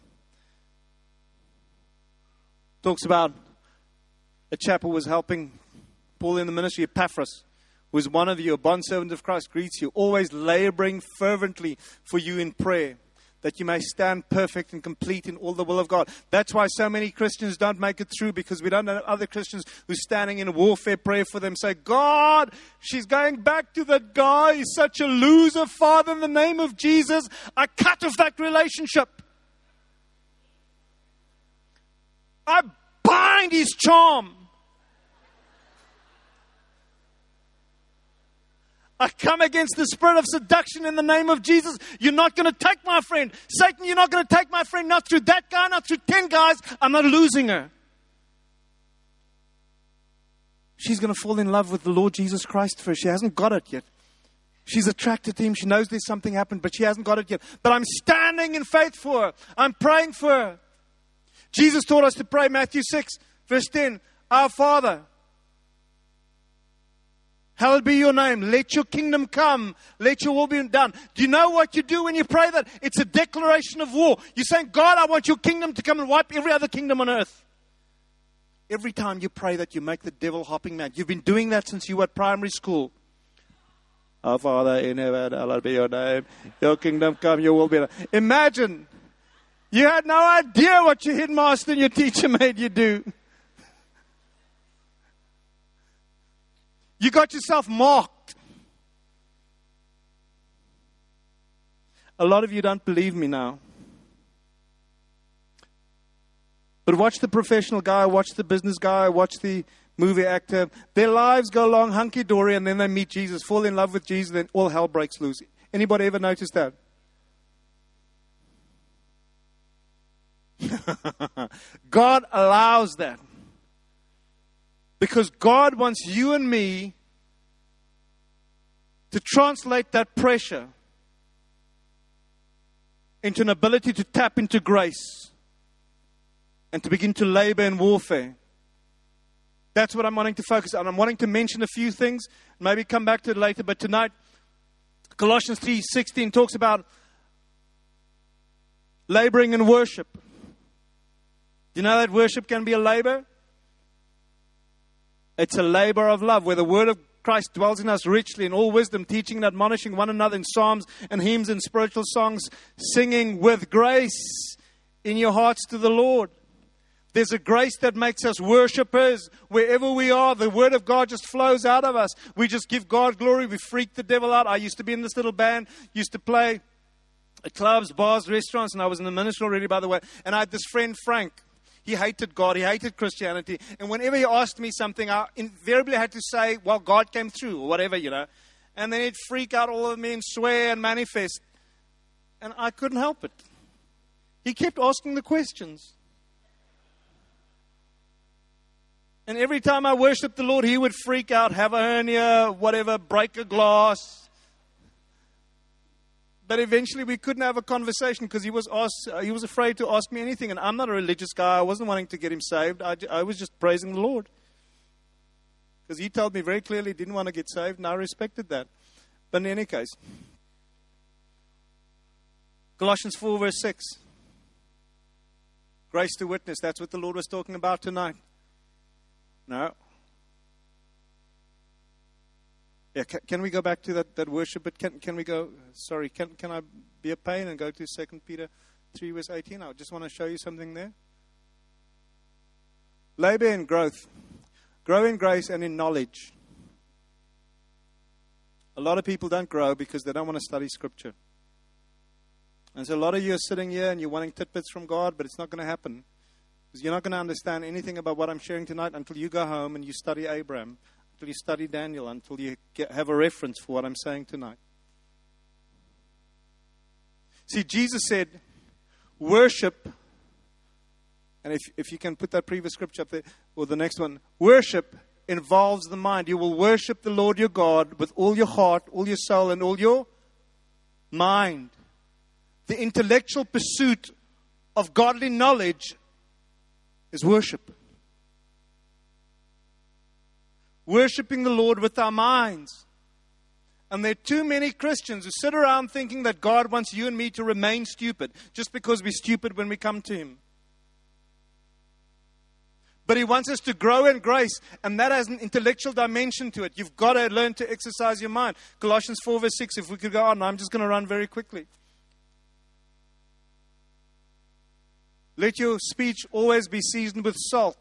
Talks about a chap who was helping Paul in the ministry, Epaphras, who is one of you, a bondservant of Christ, greets you, always laboring fervently for you in prayer, that you may stand perfect and complete in all the will of God. That's why so many Christians don't make it through, because we don't know other Christians who are standing in warfare prayer for them. Say, God, she's going back to that guy. He's such a loser. Father, in the name of Jesus, I cut off that relationship. I bind his charm. I come against the spirit of seduction in the name of Jesus. You're not going to take my friend. Satan, you're not going to take my friend. Not through that guy, not through ten guys. I'm not losing her. She's going to fall in love with the Lord Jesus Christ first. She hasn't got it yet. She's attracted to him. She knows there's something happened, but she hasn't got it yet. But I'm standing in faith for her. I'm praying for her. Jesus taught us to pray, Matthew six, verse ten. Our Father, Hallowed be your name. Let your kingdom come. Let your will be done. Do you know what you do when you pray that? It's a declaration of war. You're saying, God, I want your kingdom to come and wipe every other kingdom on earth. Every time you pray that, you make the devil hopping mad. You've been doing that since you were at primary school. Our Father in heaven, hallowed be your name. Your kingdom come, your will be done. Imagine, you had no idea what your headmaster and your teacher made you do. You got yourself mocked. A lot of you don't believe me now. But watch the professional guy, watch the business guy, watch the movie actor. Their lives go along hunky-dory, and then they meet Jesus, fall in love with Jesus, then all hell breaks loose. Anybody ever noticed that? God allows that. Because God wants you and me to translate that pressure into an ability to tap into grace and to begin to labor in warfare. That's what I'm wanting to focus on. I'm wanting to mention a few things, maybe come back to it later, but tonight, Colossians three sixteen talks about laboring in worship. Do you know that worship can be a labor? It's a labor of love, where the word of Christ dwells in us richly in all wisdom, teaching and admonishing one another in psalms and hymns and spiritual songs, singing with grace in your hearts to the Lord. There's a grace that makes us worshipers. Wherever we are, the word of God just flows out of us. We just give God glory. We freak the devil out. I used to be in this little band, used to play at clubs, bars, restaurants, and I was in the ministry already, by the way. And I had this friend, Frank. He hated God. He hated Christianity. And whenever he asked me something, I invariably had to say, well, God came through, or whatever, you know. And then he'd freak out all of me and swear and manifest. And I couldn't help it. He kept asking the questions. And every time I worshiped the Lord, he would freak out, have a hernia, whatever, break a glass. But eventually we couldn't have a conversation because he was asked, uh, he was afraid to ask me anything. And I'm not a religious guy. I wasn't wanting to get him saved. I, I was just praising the Lord. Because he told me very clearly he didn't want to get saved, and I respected that. But in any case, Colossians four verse six. Grace to witness. That's what the Lord was talking about tonight. No. Yeah, can, can we go back to that, that worship? But can can we go, sorry, can can I be a pain and go to Second Peter three verse eighteen? I just want to show you something there. Labor in growth. Grow in grace and in knowledge. A lot of people don't grow because they don't want to study Scripture. And so a lot of you are sitting here and you're wanting tidbits from God, but it's not going to happen. Because you're not going to understand anything about what I'm sharing tonight until you go home and you study Abraham, until you study Daniel, until you get, have a reference for what I'm saying tonight. See, Jesus said, worship, and if, if you can put that previous scripture up there, or the next one, worship involves the mind. You will worship the Lord your God with all your heart, all your soul, and all your mind. The intellectual pursuit of godly knowledge is worship. Worshipping the Lord with our minds. And there are too many Christians who sit around thinking that God wants you and me to remain stupid just because we're stupid when we come to Him. But He wants us to grow in grace, and that has an intellectual dimension to it. You've got to learn to exercise your mind. Colossians four verse six, if we could go on, I'm just going to run very quickly. Let your speech always be seasoned with salt.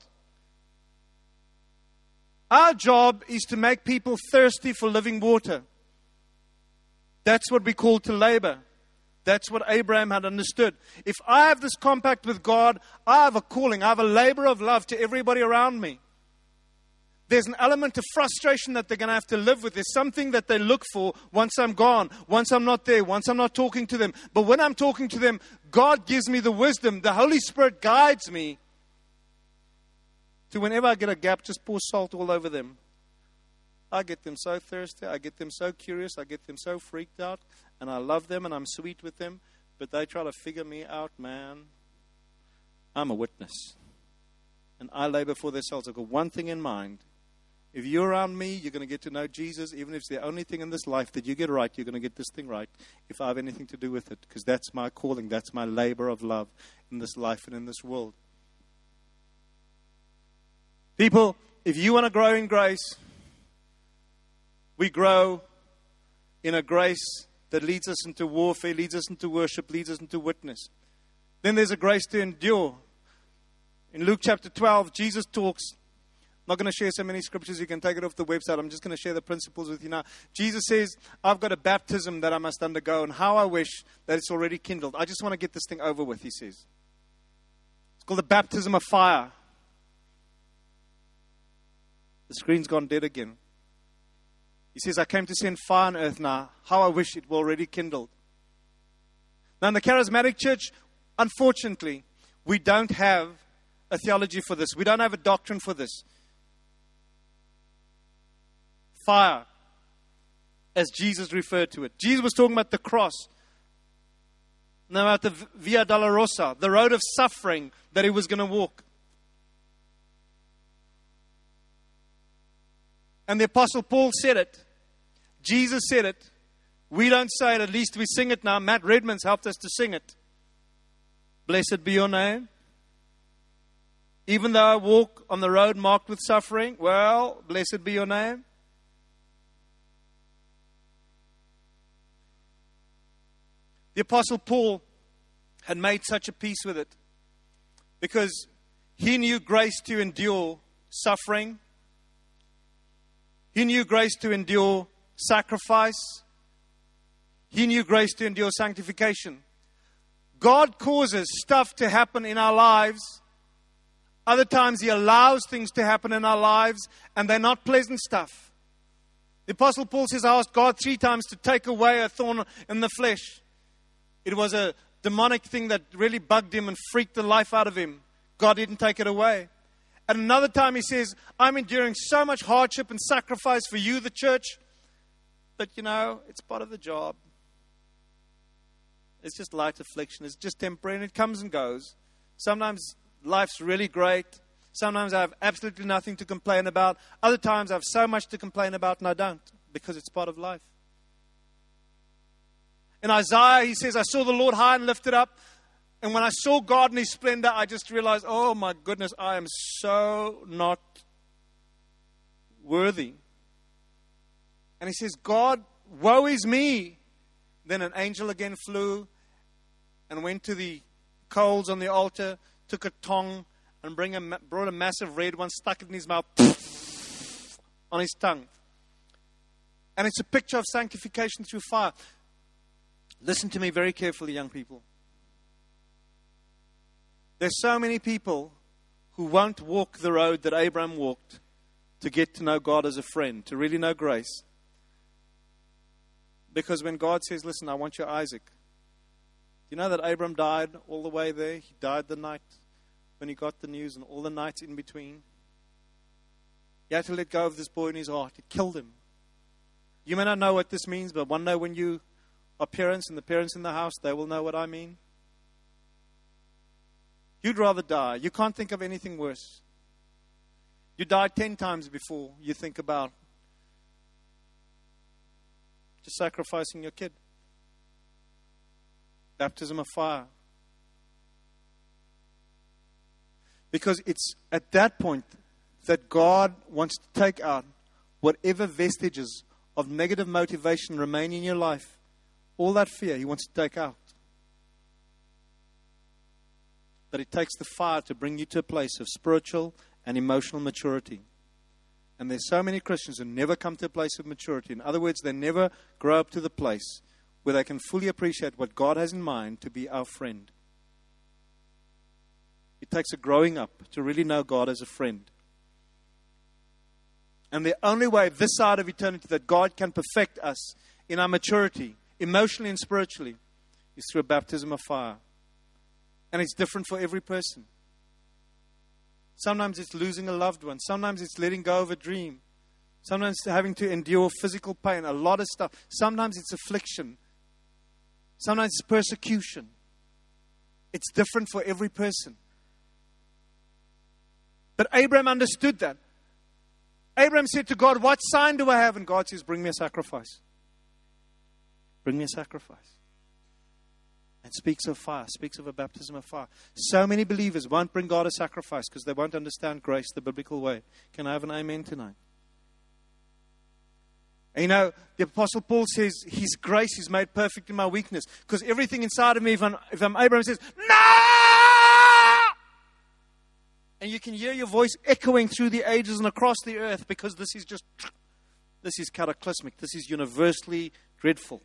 Our job is to make people thirsty for living water. That's what we call to labor. That's what Abraham had understood. If I have this compact with God, I have a calling. I have a labor of love to everybody around me. There's an element of frustration that they're going to have to live with. There's something that they look for once I'm gone, once I'm not there, once I'm not talking to them. But when I'm talking to them, God gives me the wisdom. The Holy Spirit guides me to whenever I get a gap, just pour salt all over them. I get them so thirsty. I get them so curious. I get them so freaked out. And I love them and I'm sweet with them. But they try to figure me out, man. I'm a witness. And I labor for their souls. I've got one thing in mind. If you're around me, you're going to get to know Jesus. Even if it's the only thing in this life that you get right, you're going to get this thing right if I have anything to do with it. Because that's my calling. That's my labor of love in this life and in this world. People, if you want to grow in grace, we grow in a grace that leads us into warfare, leads us into worship, leads us into witness. Then there's a grace to endure. In Luke chapter twelve, Jesus talks. I'm not going to share so many scriptures. You can take it off the website. I'm just going to share the principles with you now. Jesus says, I've got a baptism that I must undergo, and how I wish that it's already kindled. I just want to get this thing over with, he says. It's called the baptism of fire. The screen's gone dead again. He says, I came to send fire on earth now. How I wish it were already kindled. Now, in the charismatic church, unfortunately, we don't have a theology for this. We don't have a doctrine for this. Fire, as Jesus referred to it. Jesus was talking about the cross. Now about the Via Dolorosa, the road of suffering that he was going to walk. And the Apostle Paul said it. Jesus said it. We don't say it, at least we sing it now. Matt Redmond's helped us to sing it. Blessed be your name. Even though I walk on the road marked with suffering, well, blessed be your name. The Apostle Paul had made such a peace with it because he knew grace to endure suffering. He knew grace to endure sacrifice. He knew grace to endure sanctification. God causes stuff to happen in our lives. Other times He allows things to happen in our lives, and they're not pleasant stuff. The Apostle Paul says, I asked God three times to take away a thorn in the flesh. It was a demonic thing that really bugged him and freaked the life out of him. God didn't take it away. At another time he says, I'm enduring so much hardship and sacrifice for you, the church, that, you know, it's part of the job. It's just light affliction. It's just temporary and it comes and goes. Sometimes life's really great. Sometimes I have absolutely nothing to complain about. Other times I have so much to complain about and I don't, because it's part of life. In Isaiah, he says, I saw the Lord high and lifted up. And when I saw God in His splendor, I just realized, oh my goodness, I am so not worthy. And he says, God, woe is me. Then an angel again flew and went to the coals on the altar, took a tongue and bring a, brought a massive red one, stuck it in his mouth, on his tongue. And it's a picture of sanctification through fire. Listen to me very carefully, young people. There's so many people who won't walk the road that Abraham walked to get to know God as a friend, to really know grace. Because when God says, listen, I want your Isaac. Do you know that Abraham died all the way there? He died the night when he got the news and all the nights in between. He had to let go of this boy in his heart. It killed him. You may not know what this means, but one day when you are parents and the parents in the house, they will know what I mean. You'd rather die. You can't think of anything worse. You died ten times before you think about just sacrificing your kid. Baptism of fire. Because it's at that point that God wants to take out whatever vestiges of negative motivation remain in your life. All that fear He wants to take out. But it takes the fire to bring you to a place of spiritual and emotional maturity. And there's so many Christians who never come to a place of maturity. In other words, they never grow up to the place where they can fully appreciate what God has in mind to be our friend. It takes a growing up to really know God as a friend. And the only way this side of eternity that God can perfect us in our maturity, emotionally and spiritually, is through a baptism of fire. And it's different for every person. Sometimes it's losing a loved one. Sometimes it's letting go of a dream. Sometimes it's having to endure physical pain, a lot of stuff. Sometimes it's affliction. Sometimes it's persecution. It's different for every person. But Abraham understood that. Abraham said to God, what sign do I have? And God says, bring me a sacrifice. Bring me a sacrifice. And speaks of fire, speaks of a baptism of fire. So many believers won't bring God a sacrifice because they won't understand grace the biblical way. Can I have an amen tonight? And you know, the Apostle Paul says, His grace is made perfect in my weakness. Because everything inside of me, if I'm, if I'm Abraham, says, no! And you can hear your voice echoing through the ages and across the earth because this is just, this is cataclysmic. This is universally dreadful.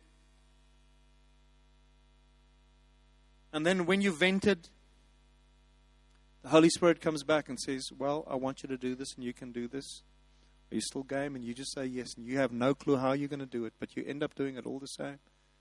And then when you vented, the Holy Spirit comes back and says, well, I want you to do this and you can do this. Are you still game? And you just say yes. And you have no clue how you're going to do it, but you end up doing it all the same.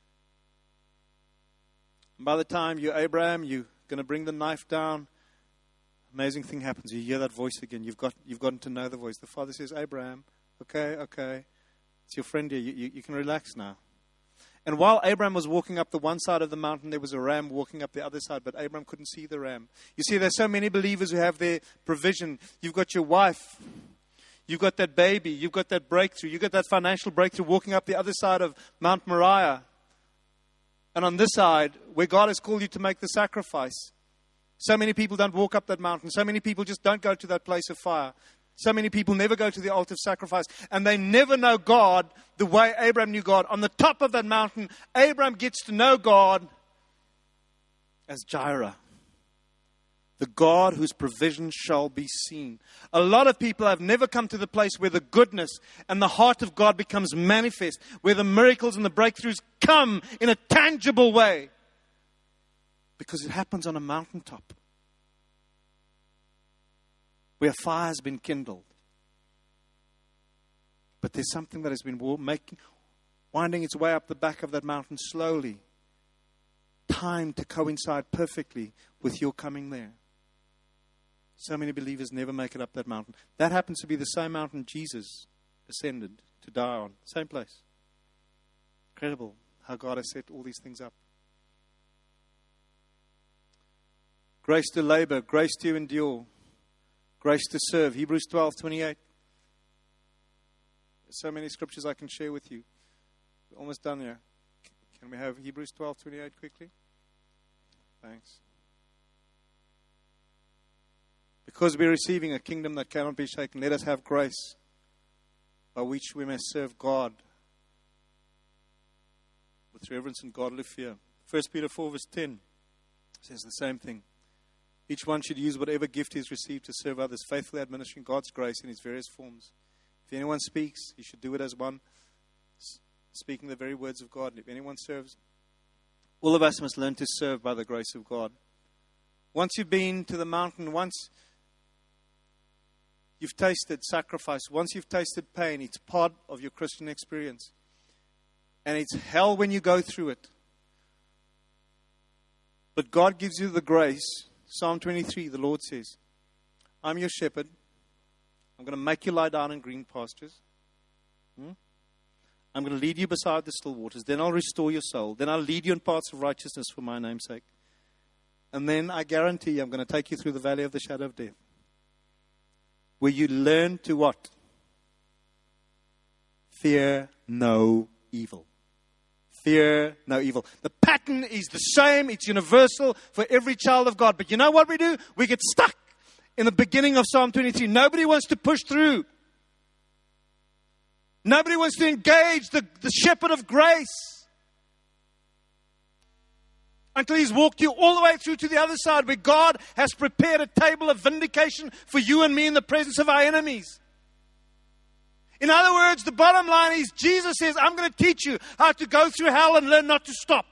And by the time you're Abraham, you're going to bring the knife down. Amazing thing happens. You hear that voice again. You've got, you've gotten to know the voice. The Father says, Abraham, okay, okay. It's your friend here. You, you, you can relax now. And while Abraham was walking up the one side of the mountain, there was a ram walking up the other side, but Abraham couldn't see the ram. You see, there's so many believers who have their provision. You've got your wife. You've got that baby. You've got that breakthrough. You've got that financial breakthrough walking up the other side of Mount Moriah. And on this side, where God has called you to make the sacrifice, so many people don't walk up that mountain. So many people just don't go to that place of fire. So many people never go to the altar of sacrifice. And they never know God the way Abraham knew God. On the top of that mountain, Abraham gets to know God as Jireh, the God whose provision shall be seen. A lot of people have never come to the place where the goodness and the heart of God becomes manifest, where the miracles and the breakthroughs come in a tangible way. Because it happens on a mountaintop, where fire has been kindled. But there's something that has been making, winding its way up the back of that mountain slowly, timed to coincide perfectly with your coming there. So many believers never make it up that mountain. That happens to be the same mountain Jesus ascended to die on. Same place. Incredible how God has set all these things up. Grace to labor, grace to endure, grace to serve. Hebrews twelve twenty-eight. There's so many scriptures I can share with you. We're almost done here. Can we have Hebrews twelve twenty-eight quickly? Thanks. Because we're receiving a kingdom that cannot be shaken, let us have grace by which we may serve God with reverence and godly fear. First Peter four verse ten says the same thing. Each one should use whatever gift he has received to serve others, faithfully administering God's grace in its various forms. If anyone speaks, he should do it as one speaking the very words of God. And if anyone serves, all of us must learn to serve by the grace of God. Once you've been to the mountain, once you've tasted sacrifice, once you've tasted pain, it's part of your Christian experience. And it's hell when you go through it. But God gives you the grace. Psalm twenty-three, the Lord says, I'm your shepherd. I'm going to make you lie down in green pastures. Hmm? I'm going to lead you beside the still waters. Then I'll restore your soul. Then I'll lead you in paths of righteousness for my name's sake. And then I guarantee you, I'm going to take you through the valley of the shadow of death. Where you learn to what? Fear no evil. Fear no evil. The pattern is the same. It's universal for every child of God. But you know what we do? We get stuck in the beginning of Psalm twenty-three. Nobody wants to push through. Nobody wants to engage the, the shepherd of grace until he's walked you all the way through to the other side where God has prepared a table of vindication for you and me in the presence of our enemies. In other words, the bottom line is Jesus says, I'm going to teach you how to go through hell and learn not to stop.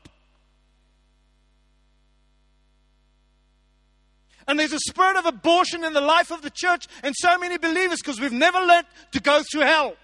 And there's a spirit of abortion in the life of the church and so many believers because we've never learned to go through hell.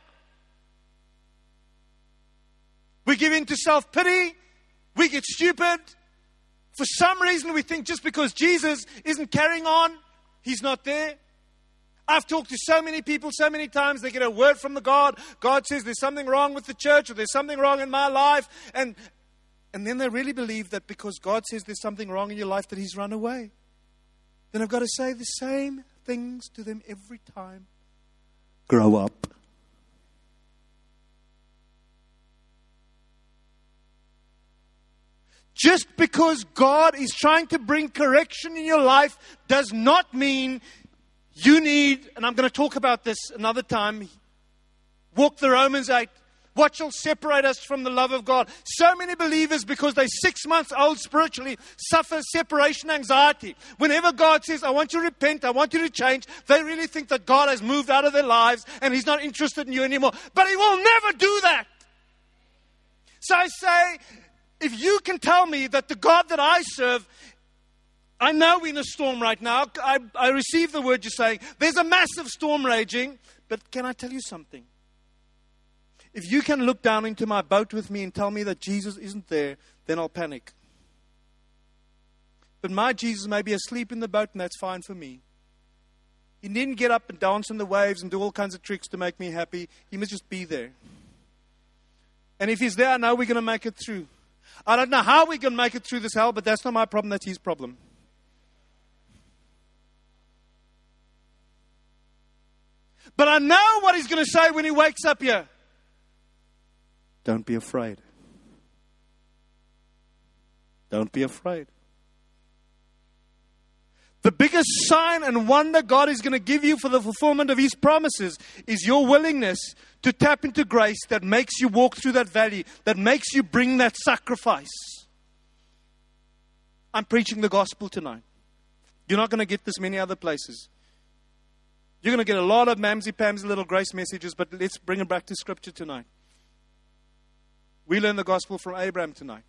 We give in to self-pity. We get stupid. For some reason we think just because Jesus isn't carrying on, he's not there. I've talked to so many people so many times. They get a word from the God. God says there's something wrong with the church or there's something wrong in my life. And, and then they really believe that because God says there's something wrong in your life that he's run away. Then I've got to say the same things to them every time. Grow up. Just because God is trying to bring correction in your life does not mean you need, and I'm going to talk about this another time, walk the Romans eight. What shall separate us from the love of God? So many believers, because they're six months old spiritually, suffer separation anxiety. Whenever God says, I want you to repent, I want you to change, they really think that God has moved out of their lives and He's not interested in you anymore. But He will never do that. So I say, if you can tell me that the God that I serve, I know we're in a storm right now. I, I receive the word you're saying. There's a massive storm raging. But can I tell you something? If you can look down into my boat with me and tell me that Jesus isn't there, then I'll panic. But my Jesus may be asleep in the boat, and that's fine for me. He needn't get up and dance in the waves and do all kinds of tricks to make me happy. He must just be there. And if He's there, I know we're going to make it through. I don't know how we're going to make it through this hell, but that's not my problem. That's His problem. But I know what He's going to say when He wakes up here. Don't be afraid. Don't be afraid. The biggest sign and wonder God is going to give you for the fulfillment of His promises is your willingness to tap into grace that makes you walk through that valley, that makes you bring that sacrifice. I'm preaching the gospel tonight. You're not going to get this many other places. You're going to get a lot of mamsy-pamsy little grace messages, but let's bring it back to Scripture tonight. We learn the gospel from Abraham tonight.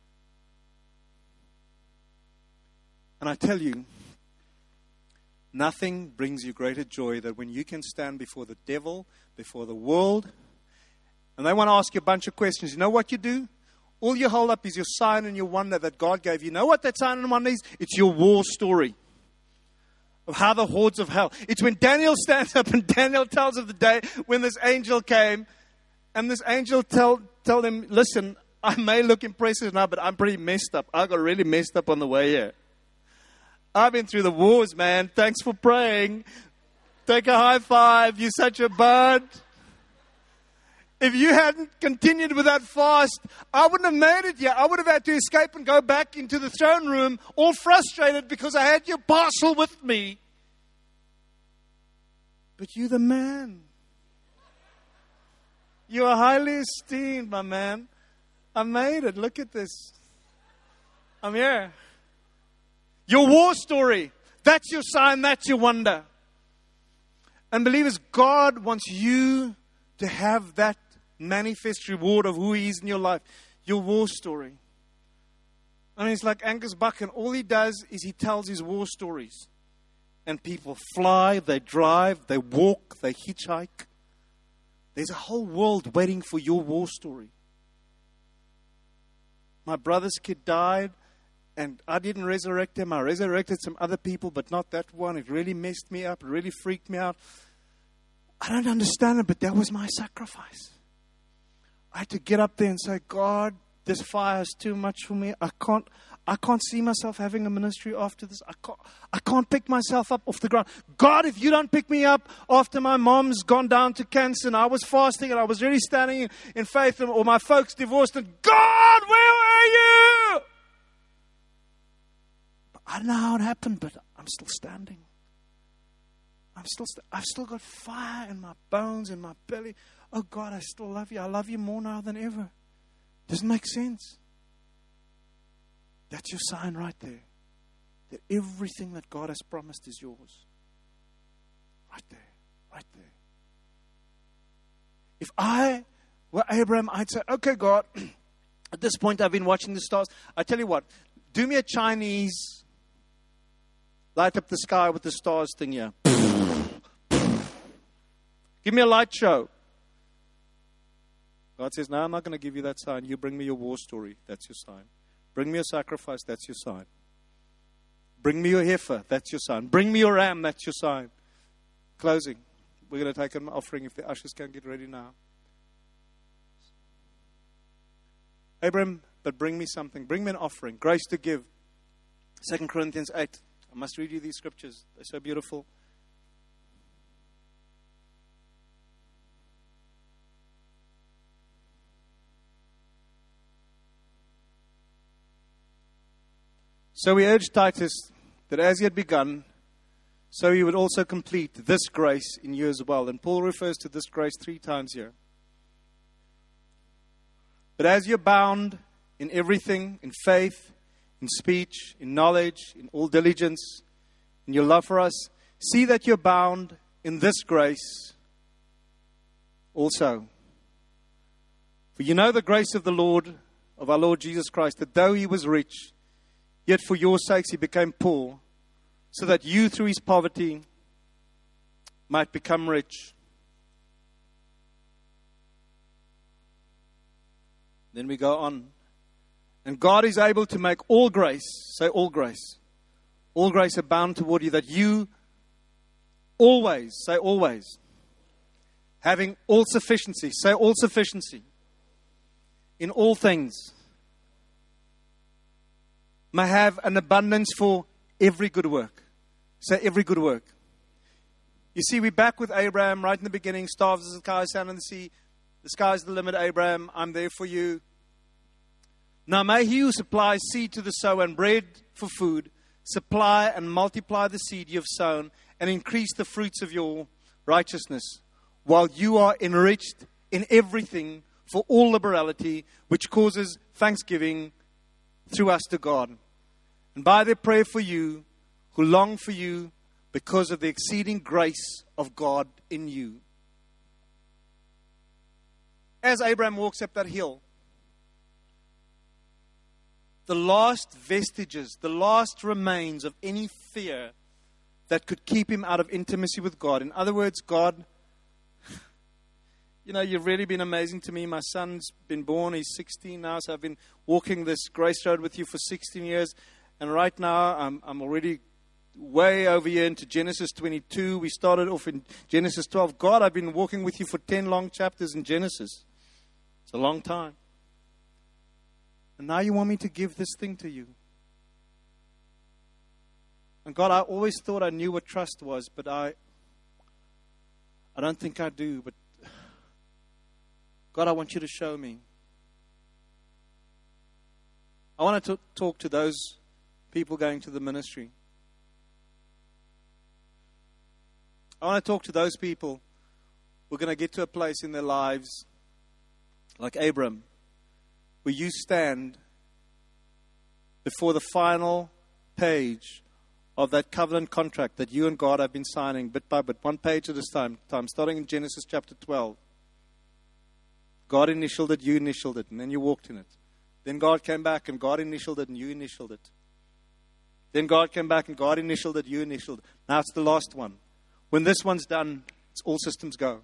And I tell you, nothing brings you greater joy than when you can stand before the devil, before the world, and they want to ask you a bunch of questions. You know what you do? All you hold up is your sign and your wonder that God gave you. You know what that sign and wonder is? It's your war story of how the hordes of hell. It's when Daniel stands up and Daniel tells of the day when this angel came, and this angel tell, tell him, listen, I may look impressive now, but I'm pretty messed up. I got really messed up on the way here. I've been through the wars, man. Thanks for praying. Take a high five. You're such a bud. If you hadn't continued with that fast, I wouldn't have made it yet. I would have had to escape and go back into the throne room, all frustrated because I had your parcel with me. But you're the man. You are highly esteemed, my man. I made it. Look at this. I'm here. Your war story. That's your sign. That's your wonder. And believers, God wants you to have that manifest reward of who He is in your life. Your war story. I mean, it's like Angus Buchan. All he does is he tells his war stories. And people fly, they drive, they walk, they hitchhike. There's a whole world waiting for your war story. My brother's kid died, and I didn't resurrect him. I resurrected some other people, but not that one. It really messed me up. It really freaked me out. I don't understand it, but that was my sacrifice. I had to get up there and say, God, this fire is too much for me. I can't I can't see myself having a ministry after this. I can't, I can't pick myself up off the ground. God, if you don't pick me up after my mom's gone down to cancer and I was fasting and I was really standing in, in faith, and, or my folks divorced, and God, where are you? I don't know how it happened, but I'm still standing. I'm still, st- I've still got fire in my bones, in my belly. Oh God, I still love you. I love you more now than ever. Doesn't make sense. That's your sign right there. That everything that God has promised is yours. Right there. Right there. If I were Abraham, I'd say, okay, God, at this point I've been watching the stars. I tell you what, do me a Chinese light up the sky with the stars thing here. Give me a light show. God says, no, I'm not going to give you that sign. You bring me your war story. That's your sign. Bring me a sacrifice. That's your sign. Bring me your heifer. That's your sign. Bring me your ram. That's your sign. Closing. We're going to take an offering if the ushers can get ready now. Abraham, but bring me something. Bring me an offering. Grace to give. Second Corinthians eight. I must read you these scriptures. They're so beautiful. So we urge Titus that as he had begun, so he would also complete this grace in you as well. And Paul refers to this grace three times here. But as you're bound in everything, in faith, in speech, in knowledge, in all diligence, in your love for us, see that you're bound in this grace also. For you know the grace of the Lord, of our Lord Jesus Christ, that though he was rich, yet for your sakes he became poor, so that you through his poverty might become rich. Then we go on. And God is able to make all grace, say all grace, all grace abound toward you, that you always, say always, having all sufficiency, say all sufficiency, in all things, may have an abundance for every good work. Say every good work. You see, we're back with Abraham right in the beginning. Stars as the sky, sand in the sea. The sky's the limit, Abraham. I'm there for you. Now may he who supplies seed to the sower and bread for food, supply and multiply the seed you have sown, and increase the fruits of your righteousness, while you are enriched in everything for all liberality, which causes thanksgiving through us to God. And by their prayer for you, who long for you because of the exceeding grace of God in you. As Abraham walks up that hill, the last vestiges, the last remains of any fear that could keep him out of intimacy with God. In other words, God, you know, you've really been amazing to me. My son's been born. He's sixteen now, so I've been walking this grace road with you for sixteen years. And right now, I'm, I'm already way over here into Genesis twenty-two. We started off in Genesis twelve. God, I've been walking with you for ten long chapters in Genesis. It's a long time. And now you want me to give this thing to you. And God, I always thought I knew what trust was, but I, I don't think I do. But God, I want you to show me. I want to talk to those people going to the ministry. I want to talk to those people who are going to get to a place in their lives like Abram, where you stand before the final page of that covenant contract that you and God have been signing bit by bit, one page at a time, time starting in Genesis chapter twelve. God initialed it, you initialed it, and then you walked in it. Then God came back and God initialed it and you initialed it. Then God came back and God initialed it, you initialed it. Now it's the last one. When this one's done, it's all systems go.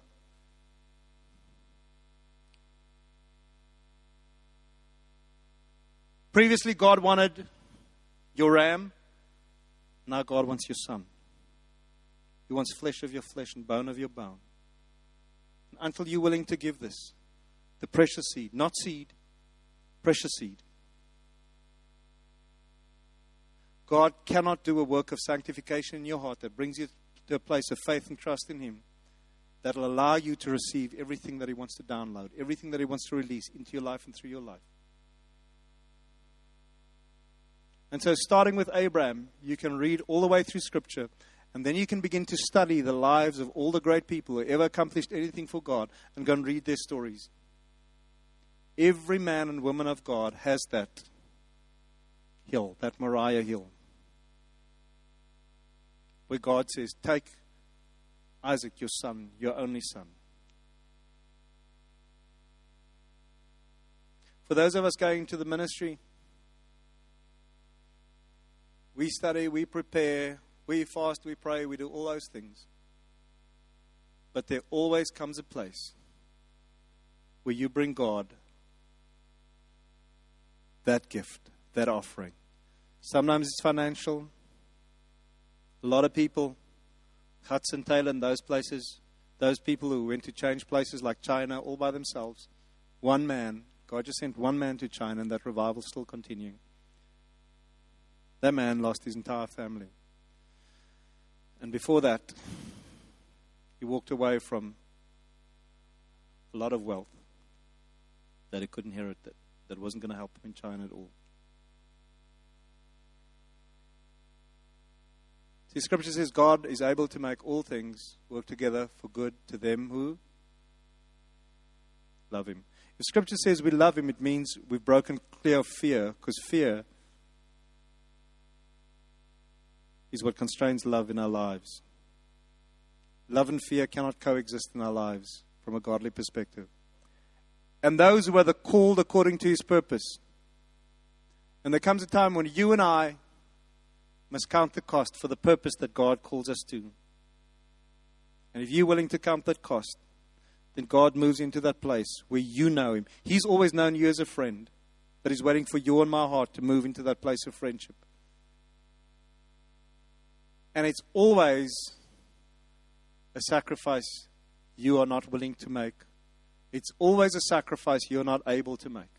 Previously, God wanted your ram. Now God wants your son. He wants flesh of your flesh and bone of your bone. And until you're willing to give this, the precious seed, not seed, precious seed. God cannot do a work of sanctification in your heart that brings you to a place of faith and trust in Him that will allow you to receive everything that He wants to download, everything that He wants to release into your life and through your life. And so starting with Abraham, you can read all the way through Scripture, and then you can begin to study the lives of all the great people who ever accomplished anything for God and go and read their stories. Every man and woman of God has that hill, that Moriah hill, where God says, take Isaac, your son, your only son. For those of us going to the ministry, we study, we prepare, we fast, we pray, we do all those things. But there always comes a place where you bring God that gift, that offering. Sometimes it's financial. A lot of people, Hudson Taylor and those places, those people who went to change places like China all by themselves. One man, God just sent one man to China and that revival is still continuing. That man lost his entire family. And before that, he walked away from a lot of wealth that he couldn't inherit, that, that wasn't going to help him in China at all. See, Scripture says God is able to make all things work together for good to them who love Him. If Scripture says we love Him, it means we've broken clear of fear, because fear is what constrains love in our lives. Love and fear cannot coexist in our lives from a godly perspective. And those who are the called according to His purpose. And there comes a time when you and I must count the cost for the purpose that God calls us to. And if you're willing to count that cost, then God moves into that place where you know Him. He's always known you as a friend, but He's waiting for you and my heart to move into that place of friendship. And it's always a sacrifice you are not willing to make. It's always a sacrifice you're not able to make.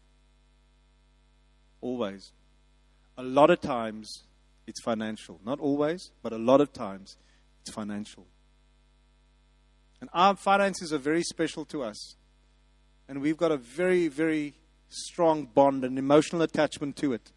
Always. A lot of times, it's financial. Not always, but a lot of times, it's financial. And our finances are very special to us. And we've got a very, very strong bond and emotional attachment to it.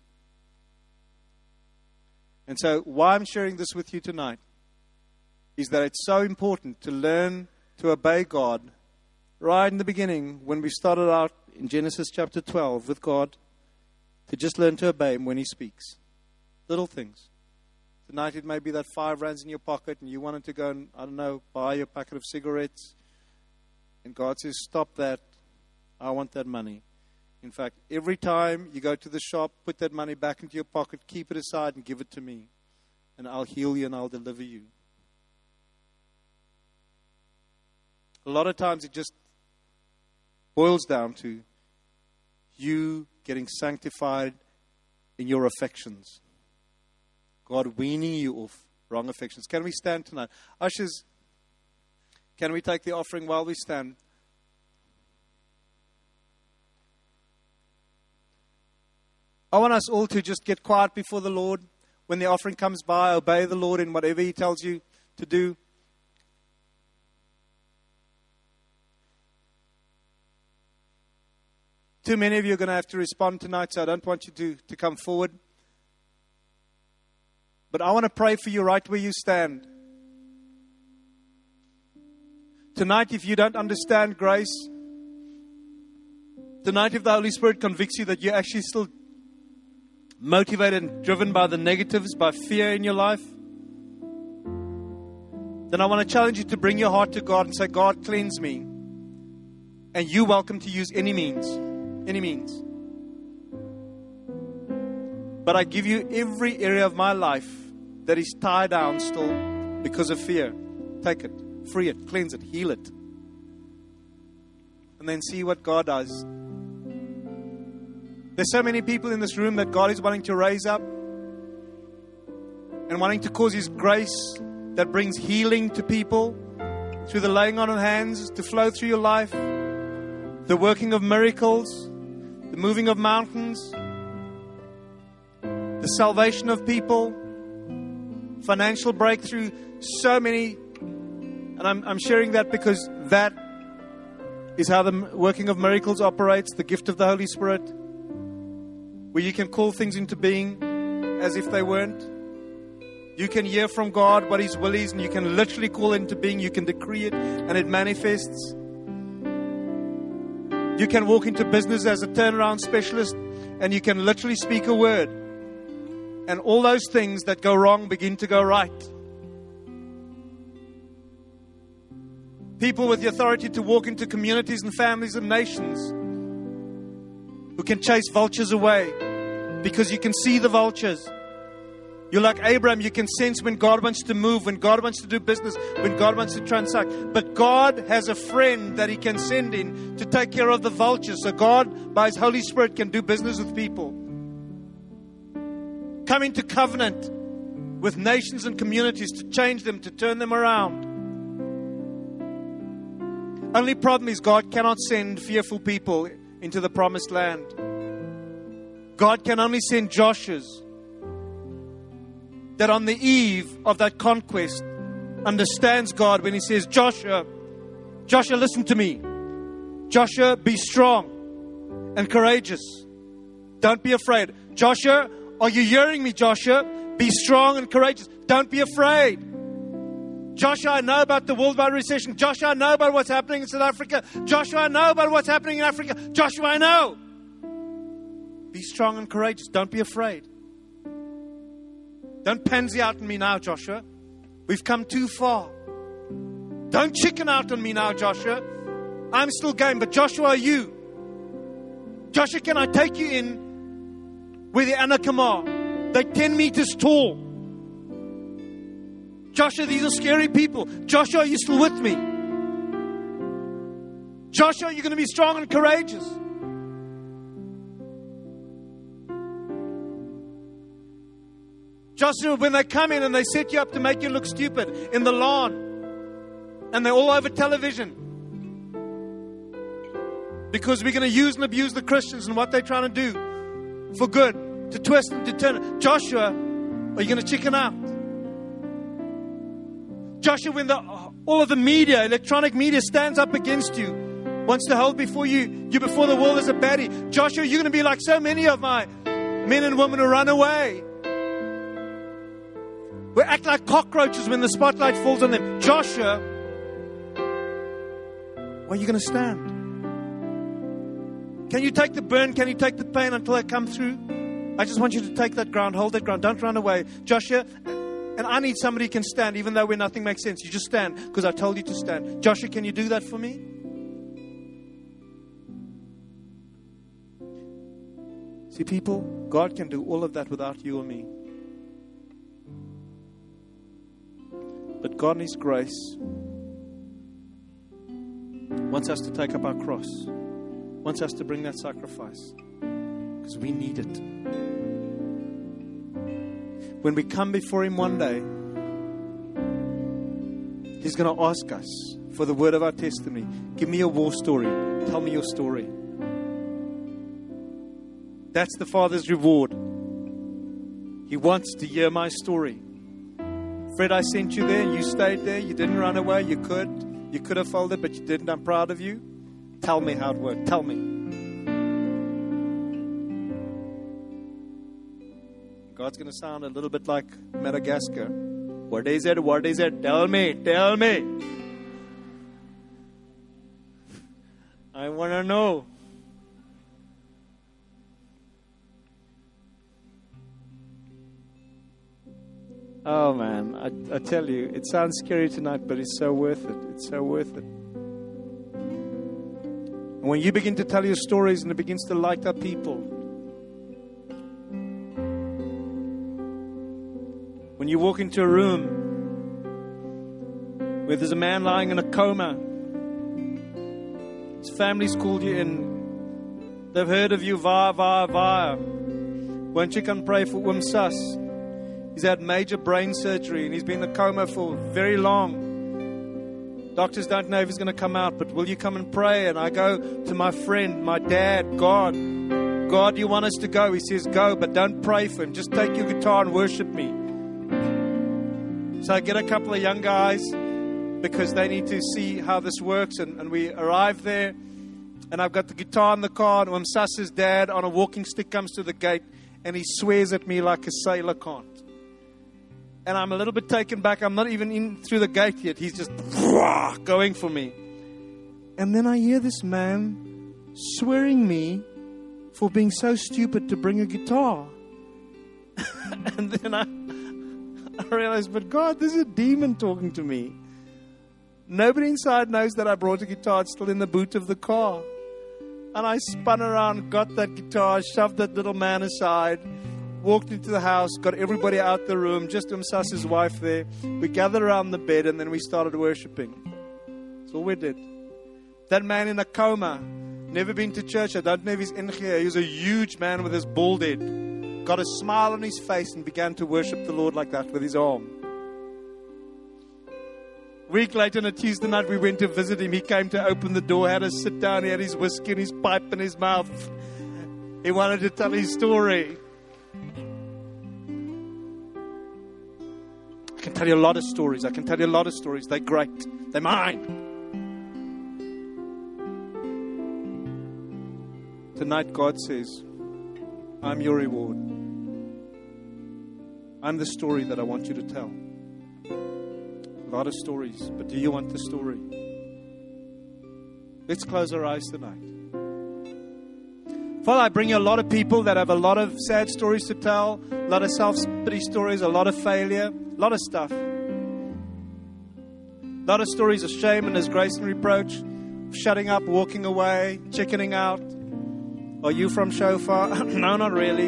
And so why I'm sharing this with you tonight is that it's so important to learn to obey God right in the beginning when we started out in Genesis chapter twelve with God, to just learn to obey Him when He speaks. Little things. Tonight it may be that five rands in your pocket and you wanted to go and, I don't know, buy your packet of cigarettes. And God says, stop that. I want that money. In fact, every time you go to the shop, put that money back into your pocket, keep it aside and give it to me. And I'll heal you and I'll deliver you. A lot of times it just boils down to you getting sanctified in your affections. God weaning you off wrong affections. Can we stand tonight? Ushers, can we take the offering while we stand? I want us all to just get quiet before the Lord. When the offering comes by, obey the Lord in whatever He tells you to do. Too many of you are going to have to respond tonight, so I don't want you to, to come forward. But I want to pray for you right where you stand. Tonight, if you don't understand grace, tonight if the Holy Spirit convicts you that you're actually still motivated and driven by the negatives, by fear in your life, then I want to challenge you to bring your heart to God and say, God, cleanse me. And you're welcome to use any means. Any means. But I give you every area of my life that is tied down still because of fear. Take it, free it, cleanse it, heal it. And then see what God does. There's so many people in this room that God is wanting to raise up and wanting to cause His grace that brings healing to people through the laying on of hands to flow through your life, the working of miracles, the moving of mountains, the salvation of people, financial breakthrough, so many. And I'm, I'm sharing that because that is how the working of miracles operates, the gift of the Holy Spirit, where you can call things into being as if they weren't. You can hear from God what His will is, and you can literally call it into being. You can decree it, and it manifests. You can walk into business as a turnaround specialist, and you can literally speak a word. And all those things that go wrong begin to go right. People with the authority to walk into communities and families and nations who can chase vultures away because you can see the vultures. You're like Abraham, you can sense when God wants to move, when God wants to do business, when God wants to transact. But God has a friend that He can send in to take care of the vultures. So God, by His Holy Spirit, can do business with people. Come into covenant with nations and communities to change them, to turn them around. Only problem is God cannot send fearful people into the promised land. God can only send Joshuas that on the eve of that conquest understands God when He says, Joshua, Joshua, listen to me. Joshua, be strong and courageous. Don't be afraid. Joshua, are you hearing me, Joshua? Be strong and courageous. Don't be afraid. Joshua, I know about the worldwide recession. Joshua, I know about what's happening in South Africa. Joshua, I know about what's happening in Africa. Joshua, I know. Be strong and courageous. Don't be afraid. Don't pansy out on me now, Joshua. We've come too far. Don't chicken out on me now, Joshua. I'm still game, but Joshua, are you? Joshua, can I take you in where the Anakim are? They're ten meters tall. Joshua, these are scary people. Joshua, are you still with me? Joshua, you're going to be strong and courageous. Joshua, when they come in and they set you up to make you look stupid in the lawn, and they're all over television, because we're going to use and abuse the Christians and what they're trying to do for good, to twist and to turn. Joshua, are you going to chicken out? Joshua, when the, all of the media, electronic media stands up against you, wants to hold before you, you before the world as a baddie. Joshua, you're going to be like so many of my men and women who run away. We act like cockroaches when the spotlight falls on them. Joshua, where are you going to stand? Can you take the burn? Can you take the pain until I come through? I just want you to take that ground, hold that ground. Don't run away. Joshua, and I need somebody who can stand even though when nothing makes sense. You just stand because I told you to stand. Joshua, can you do that for me? See, people, God can do all of that without you or me. But God in His grace wants us to take up our cross. Wants us to bring that sacrifice. Because we need it. When we come before Him one day, He's going to ask us for the word of our testimony. Give me a war story. Tell me your story. That's the Father's reward. He wants to hear my story. Fred, I sent you there. You stayed there. You didn't run away. You could. You could have folded, but you didn't. I'm proud of you. Tell me how it worked. Tell me. God's going to sound a little bit like Madagascar. What is it? What is it? Tell me. Tell me. I want to know. Oh man, I, I tell you, it sounds scary tonight, but it's so worth it. It's so worth it. And when you begin to tell your stories and it begins to light up people, when you walk into a room where there's a man lying in a coma, his family's called you in, they've heard of you, via, via, via. Won't you come pray for Umsas? He's had major brain surgery and he's been in a coma for very long. Doctors don't know if he's going to come out, but will you come and pray? And I go to my friend, my dad, God. God, you want us to go? He says, go, but don't pray for him. Just take your guitar and worship me. So I get a couple of young guys because they need to see how this works. And, and we arrive there and I've got the guitar in the car and Umsas's dad on a walking stick comes to the gate and he swears at me like a sailor can't. And I'm a little bit taken back. I'm not even in through the gate yet. He's just going for me. And then I hear this man swearing me for being so stupid to bring a guitar. And then I, I realized, but God, this is a demon talking to me. Nobody inside knows that I brought a guitar. It's still in the boot of the car. And I spun around, got that guitar, shoved that little man aside, walked into the house, got everybody out the room, just Umsas's wife there. We gathered around the bed and then we started worshiping. That's all we did. That man in a coma, never been to church. I don't know if he's in here. He was a huge man with his bald head. Got a smile on his face and began to worship the Lord like that with his arm. A week later on a Tuesday night, we went to visit him. He came to open the door, had us sit down. He had his whiskey and his pipe in his mouth. He wanted to tell his story. I can tell you a lot of stories. I can tell you a lot of stories. They're great. They're mine. Tonight God says, I'm your reward. I'm the story that I want you to tell. A lot of stories, but do you want the story? Let's close our eyes tonight. Father, I bring you a lot of people that have a lot of sad stories to tell, a lot of self-pity stories, a lot of failure, a lot of stuff. A lot of stories of shame and disgrace and reproach, shutting up, walking away, chickening out. Are you from Shofar? No, not really.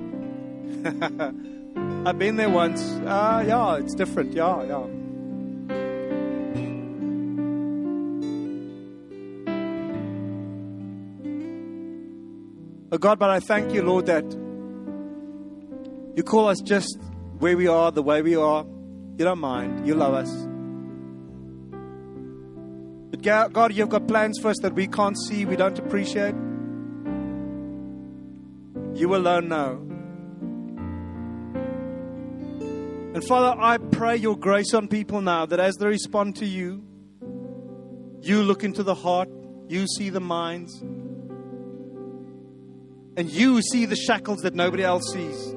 I've been there once. Uh, yeah, it's different. Yeah, yeah. Oh God, but I thank you, Lord, that you call us just where we are, the way we are. You don't mind. You love us. But God, you've got plans for us that we can't see, we don't appreciate. You alone know. And Father, I pray your grace on people now, that as they respond to you, you look into the heart, you see the minds, and you see the shackles that nobody else sees.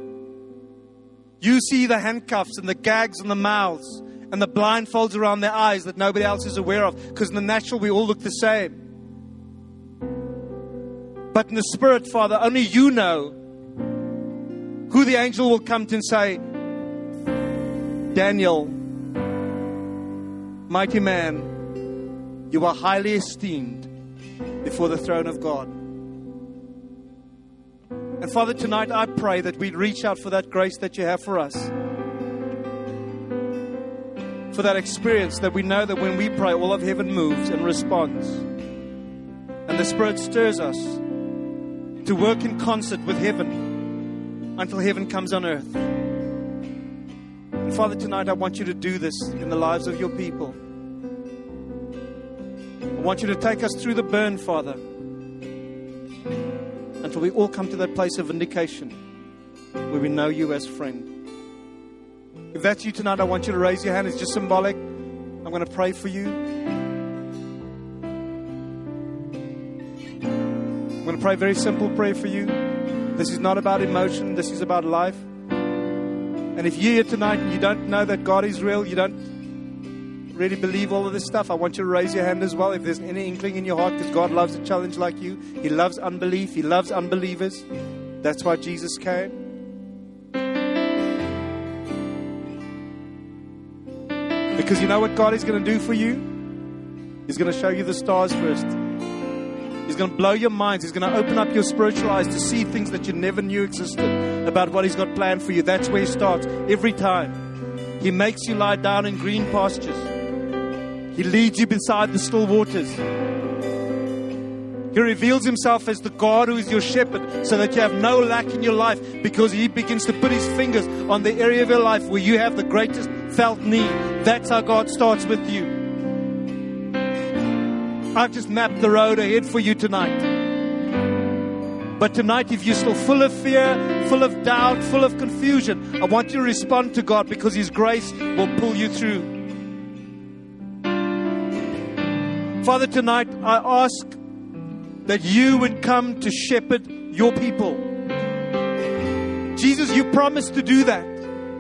You see the handcuffs and the gags on the mouths and the blindfolds around their eyes that nobody else is aware of. Because in the natural, we all look the same. But in the spirit, Father, only you know who the angel will come to and say, Daniel, mighty man, you are highly esteemed before the throne of God. And Father, tonight I pray that we'd reach out for that grace that you have for us. For that experience that we know that when we pray, all of heaven moves and responds. And the Spirit stirs us to work in concert with heaven until heaven comes on earth. And Father, tonight I want you to do this in the lives of your people. I want you to take us through the burn, Father, until we all come to that place of vindication where we know you as friend. If that's you tonight, I want you to raise your hand. It's just symbolic. I'm going to pray for you. I'm going to pray a very simple prayer for you. This is not about emotion. This is about life. And if you're here tonight and you don't know that God is real, you don't really believe all of this stuff, I want you to raise your hand as well. If there's any inkling in your heart, because God loves a challenge like you. He loves unbelief. He loves unbelievers. That's why Jesus came. Because you know what God is going to do for you? He's going to show you the stars first. He's going to blow your minds. He's going to open up your spiritual eyes to see things that you never knew existed about what He's got planned for you. That's where He starts every time. He makes you lie down in green pastures. He leads you beside the still waters. He reveals Himself as the God who is your shepherd, so that you have no lack in your life, because He begins to put His fingers on the area of your life where you have the greatest felt need. That's how God starts with you. I've just mapped the road ahead for you tonight. But tonight, if you're still full of fear, full of doubt, full of confusion, I want you to respond to God, because His grace will pull you through. Father, tonight I ask that you would come to shepherd your people. Jesus, you promised to do that.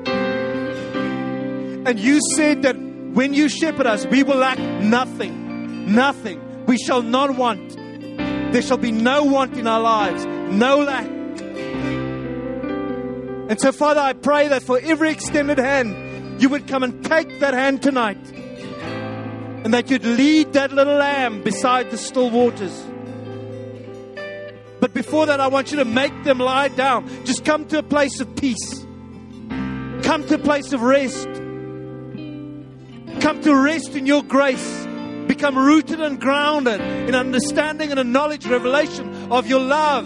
And you said that when you shepherd us, we will lack nothing. Nothing. We shall not want. There shall be no want in our lives. No lack. And so, Father, I pray that for every extended hand, you would come and take that hand tonight. And that you'd lead that little lamb beside the still waters. But before that, I want you to make them lie down. Just come to a place of peace. Come to a place of rest. Come to rest in your grace. Become rooted and grounded in understanding and a knowledge, revelation of your love.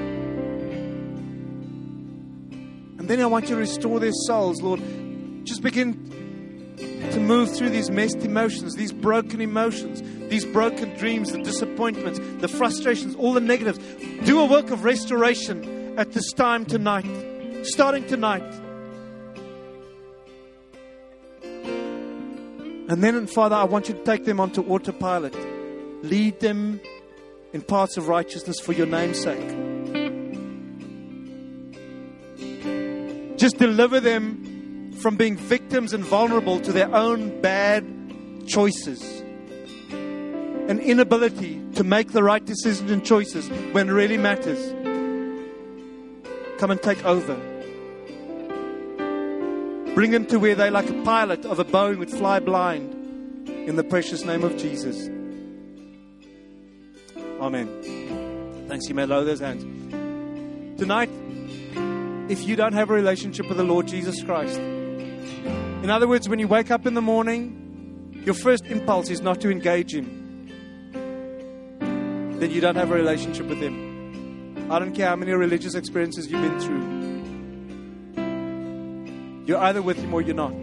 And then I want you to restore their souls, Lord. Just begin to move through these messed emotions, these broken emotions, these broken dreams, the disappointments, the frustrations, all the negatives. Do a work of restoration at this time tonight, starting tonight. And then, Father, I want you to take them onto autopilot. Lead them in paths of righteousness for your name's sake. Just deliver them from being victims and vulnerable to their own bad choices. An inability to make the right decisions and choices when it really matters. Come and take over. Bring them to where they're like a pilot of a Boeing would fly blind. In the precious name of Jesus. Amen. Thanks. You may lower those hands. Tonight, if you don't have a relationship with the Lord Jesus Christ, in other words, when you wake up in the morning, your first impulse is not to engage Him, then you don't have a relationship with Him. I don't care how many religious experiences you've been through. You're either with Him or you're not.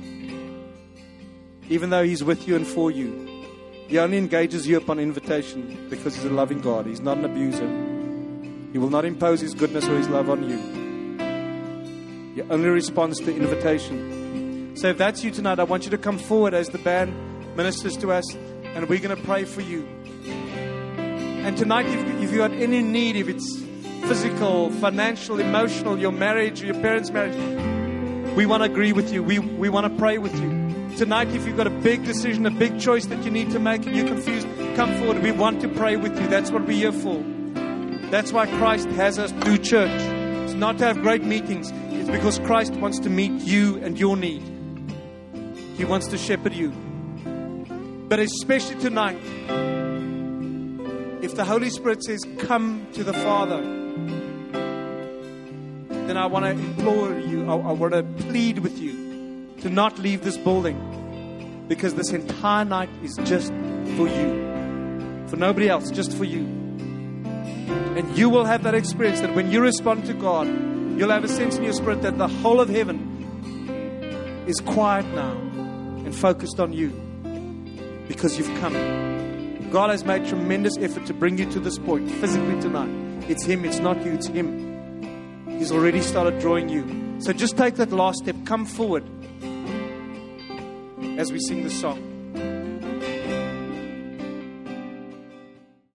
Even though He's with you and for you, He only engages you upon invitation because He's a loving God. He's not an abuser. He will not impose His goodness or His love on you. He only responds to invitation. So if that's you tonight, I want you to come forward as the band ministers to us, and we're going to pray for you. And tonight, if, if you've got any need, if it's physical, financial, emotional, your marriage, or your parents' marriage, we want to agree with you. We, we want to pray with you. Tonight, if you've got a big decision, a big choice that you need to make and you're confused, come forward. We want to pray with you. That's what we're here for. That's why Christ has us do church. It's not to have great meetings. It's because Christ wants to meet you and your need. He wants to shepherd you. But especially tonight, if the Holy Spirit says, come to the Father, then I want to implore you, I, I want to plead with you to not leave this building, because this entire night is just for you, for nobody else, just for you. And you will have that experience that when you respond to God, you'll have a sense in your spirit that the whole of heaven is quiet now and focused on you, because you've come. God has made tremendous effort to bring you to this point physically tonight. It's Him, it's not you, it's Him. He's already started drawing you. So just take that last step, come forward as we sing this song.